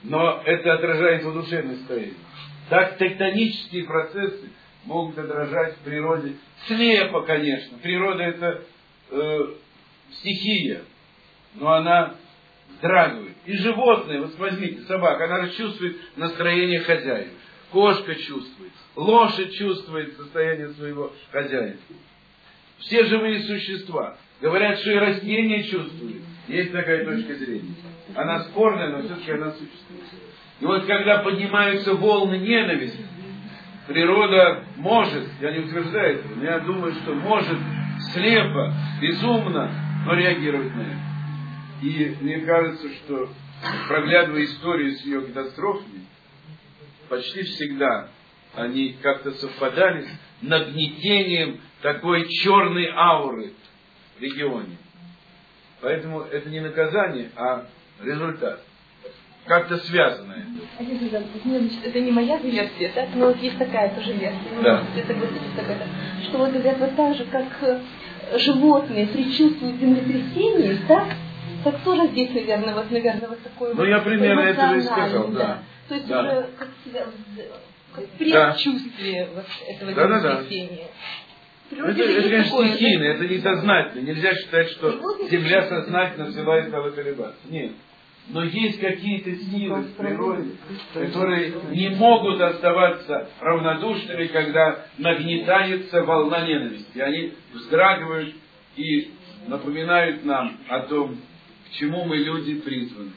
но это отражается в душевном состоянии. Так тектонические процессы могут отражать в природе слепо, конечно. Природа это э, стихия, но она вздрагивает. И животные, вот возьмите, собака, она чувствует настроение хозяина. Кошка чувствует, лошадь чувствует состояние своего хозяина. Все живые существа. Говорят, что и растения чувствуют. Есть такая точка зрения. Она спорная, но все-таки она существует. И вот когда поднимаются волны ненависти, природа может, я не утверждаю этого, но я думаю, что может слепо, безумно, но реагировать на это. И мне кажется, что, проглядывая историю с ее катастрофами, почти всегда они как-то совпадали с нагнетением такой черной ауры в регионе. Поэтому это не наказание, а результат. Как-то связано это. Это не моя версия, так? Но вот есть такая тоже версия. Да. Что вот говорят, вот так же, как животные предчувствуют землетрясение, так? Так тоже здесь, наверное, вот, наверное, вот такое. Ну, вот я примерно этого и сказал, да. да. То есть да. уже как, как предчувствие да. вот этого да, землетрясения. Да, да. Это, это, конечно, такое, стихийно, это, это не сознательно. Нельзя считать, что Земля сознательно взяла и стала колебаться. Нет. Но есть какие-то силы в природе, которые не могут оставаться равнодушными, когда нагнетается волна ненависти. Они вздрагивают и напоминают нам о том, к чему мы, люди, призваны.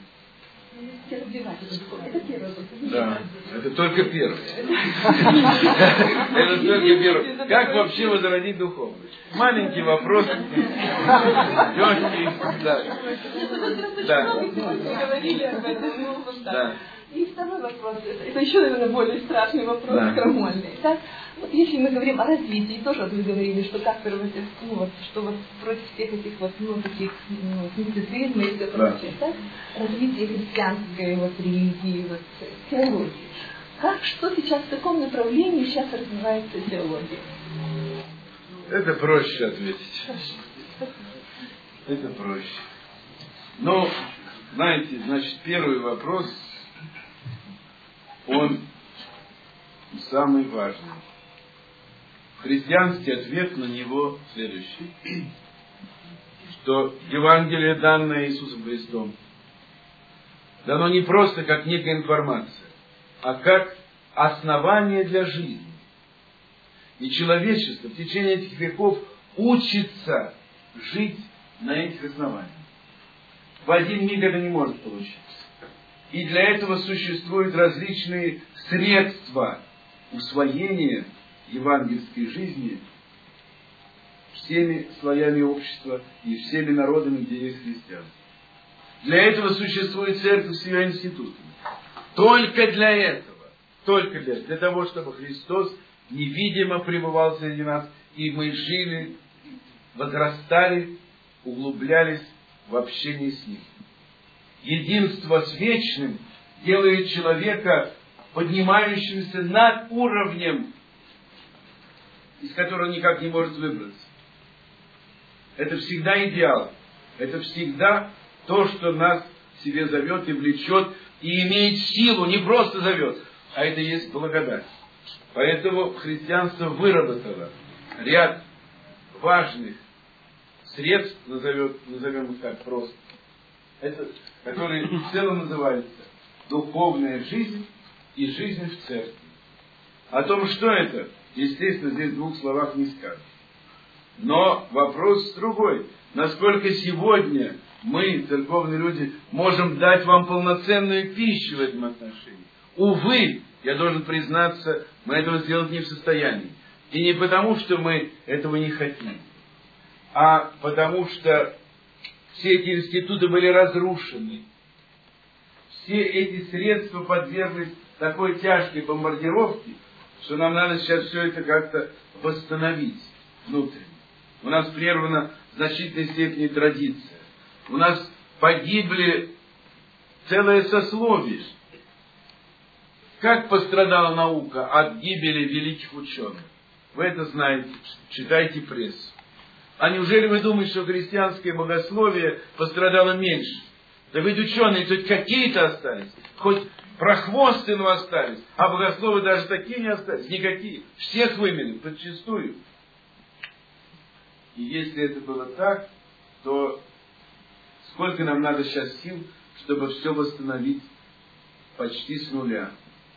Да, это только первое. Это только первое. Как вообще возродить духовность? Маленький вопрос. Легкий. Да. Да. Да. И второй вопрос, это еще, наверное, более страшный вопрос, да. Крамольный. Так? Вот если мы говорим о развитии, тоже вот вы говорили, что как против, ну, вот, что вот против всех этих вот, ну, таких, ну, мистицизма и все прочее, да. Так? Развитие христианской вот религии, вот, теологии. Как, что сейчас, в каком направлении сейчас развивается теология? Это проще ответить. Это проще. Ну, знаете, значит, первый вопрос, он самый важный. Христианский ответ на него следующий. Что Евангелие, данное Иисусом Христом, дано не просто как некая информация, а как основание для жизни. И человечество в течение этих веков учится жить на этих основаниях. В один миг это не может получиться. И для этого существуют различные средства усвоения евангельской жизни всеми слоями общества и всеми народами, где есть христианство. Для этого существует церковь с ее институтами. Только для этого. Только для этого. Для того, чтобы Христос невидимо пребывал среди нас, и мы жили, возрастали, углублялись в общении с Ним. Единство с вечным делает человека поднимающимся над уровнем, из которого никак не может выбраться. Это всегда идеал. Это всегда то, что нас к себе зовет и влечет, и имеет силу, не просто зовет, а это есть благодать. Поэтому христианство выработало ряд важных средств, назовем, назовем их так просто, это, которые в целом называются духовная жизнь и жизнь в церкви. О том, что это, естественно, здесь в двух словах не скажешь. Но вопрос другой. Насколько сегодня мы, церковные люди, можем дать вам полноценную пищу в этом отношении? Увы, я должен признаться, мы этого сделать не в состоянии. И не потому, что мы этого не хотим, а потому что все эти институты были разрушены. Все эти средства подверглись такой тяжкой бомбардировке, что нам надо сейчас все это как-то восстановить внутренне. У нас прервана в значительной степени традиция. У нас погибли целое сословие. Как пострадала наука от гибели великих ученых? Вы это знаете, читайте прессу. А неужели вы думаете, что христианское богословие пострадало меньше? Да ведь ученые хоть какие-то остались, хоть прохвосты ну остались, а богословы даже такие не остались, никакие. Всех вымели, подчистую. И если это было так, то сколько нам надо сейчас сил, чтобы все восстановить почти с нуля.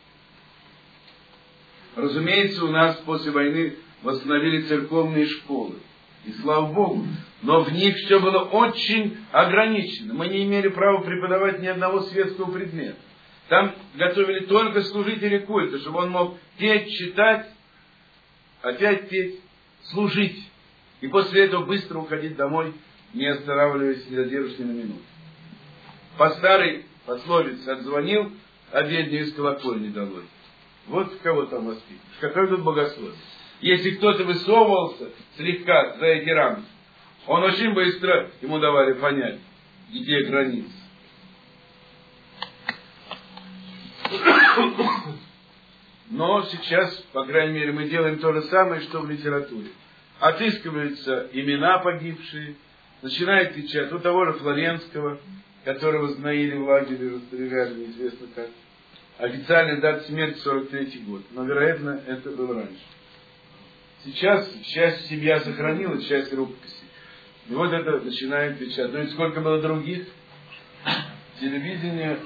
Разумеется, у нас после войны восстановили церковные школы. И слава Богу. Но в них все было очень ограничено. Мы не имели права преподавать ни одного светского предмета. Там готовили только служителей культа, чтобы он мог петь, читать, опять петь, служить. И после этого быстро уходить домой, не останавливаясь, не задерживаясь ни на минуту. По старой пословице отзвонил, обедню из колокольни долой. Вот кого там воспитывать. Какой тут богословие? Если кто-то высовывался слегка за эти рамки, он очень быстро ему давали понять, где границы. Но сейчас, по крайней мере, мы делаем то же самое, что в литературе. Отыскиваются имена погибшие, начинает печатать у того же Флоренского, которого сгноили в лагере, расстреляли, неизвестно как. Официальная дата смерти сорок третий год, но, вероятно, это было раньше. Сейчас часть семья сохранила, часть рукописей. И вот это начинает печатать. Ну и сколько было других? Телевидение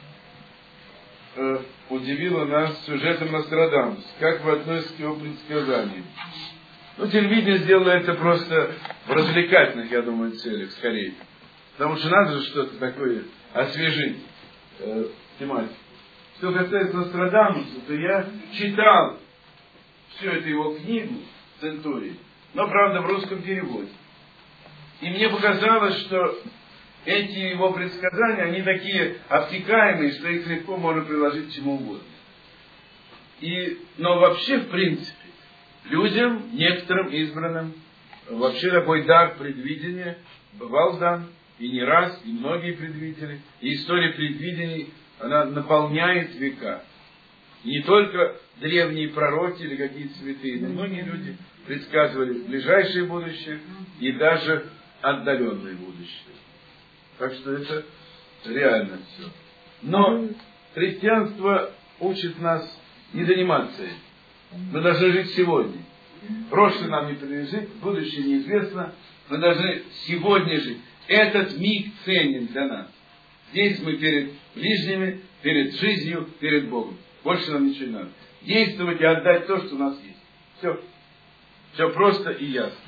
э, удивило нас сюжетом Нострадамуса. Как вы относитесь к его предсказаниям? Ну, телевидение сделало это просто в развлекательных, я думаю, целях, скорее. Потому что надо же что-то такое освежить э, тематику. Что касается Нострадамуса, то я читал всю эту его книгу «Центурий», но, правда, в русском переводе. И мне показалось, что эти его предсказания, они такие обтекаемые, что их легко можно приложить к чему угодно. И, но вообще, в принципе, людям, некоторым избранным, вообще такой дар предвидения бывал дан, и не раз, и многие предвидели. И история предвидений, она наполняет века. И не только древние пророки или какие-то святые, но многие люди предсказывали ближайшее будущее и даже отдаленное будущее. Так что это реально все. Но христианство учит нас не заниматься этим. Мы должны жить сегодня. Прошлое нам не принадлежит, будущее неизвестно. Мы должны сегодня жить. Этот миг ценен для нас. Здесь мы перед ближними, перед жизнью, перед Богом. Больше нам ничего не надо. Действовать и отдать то, что у нас есть. Все. Все просто и ясно.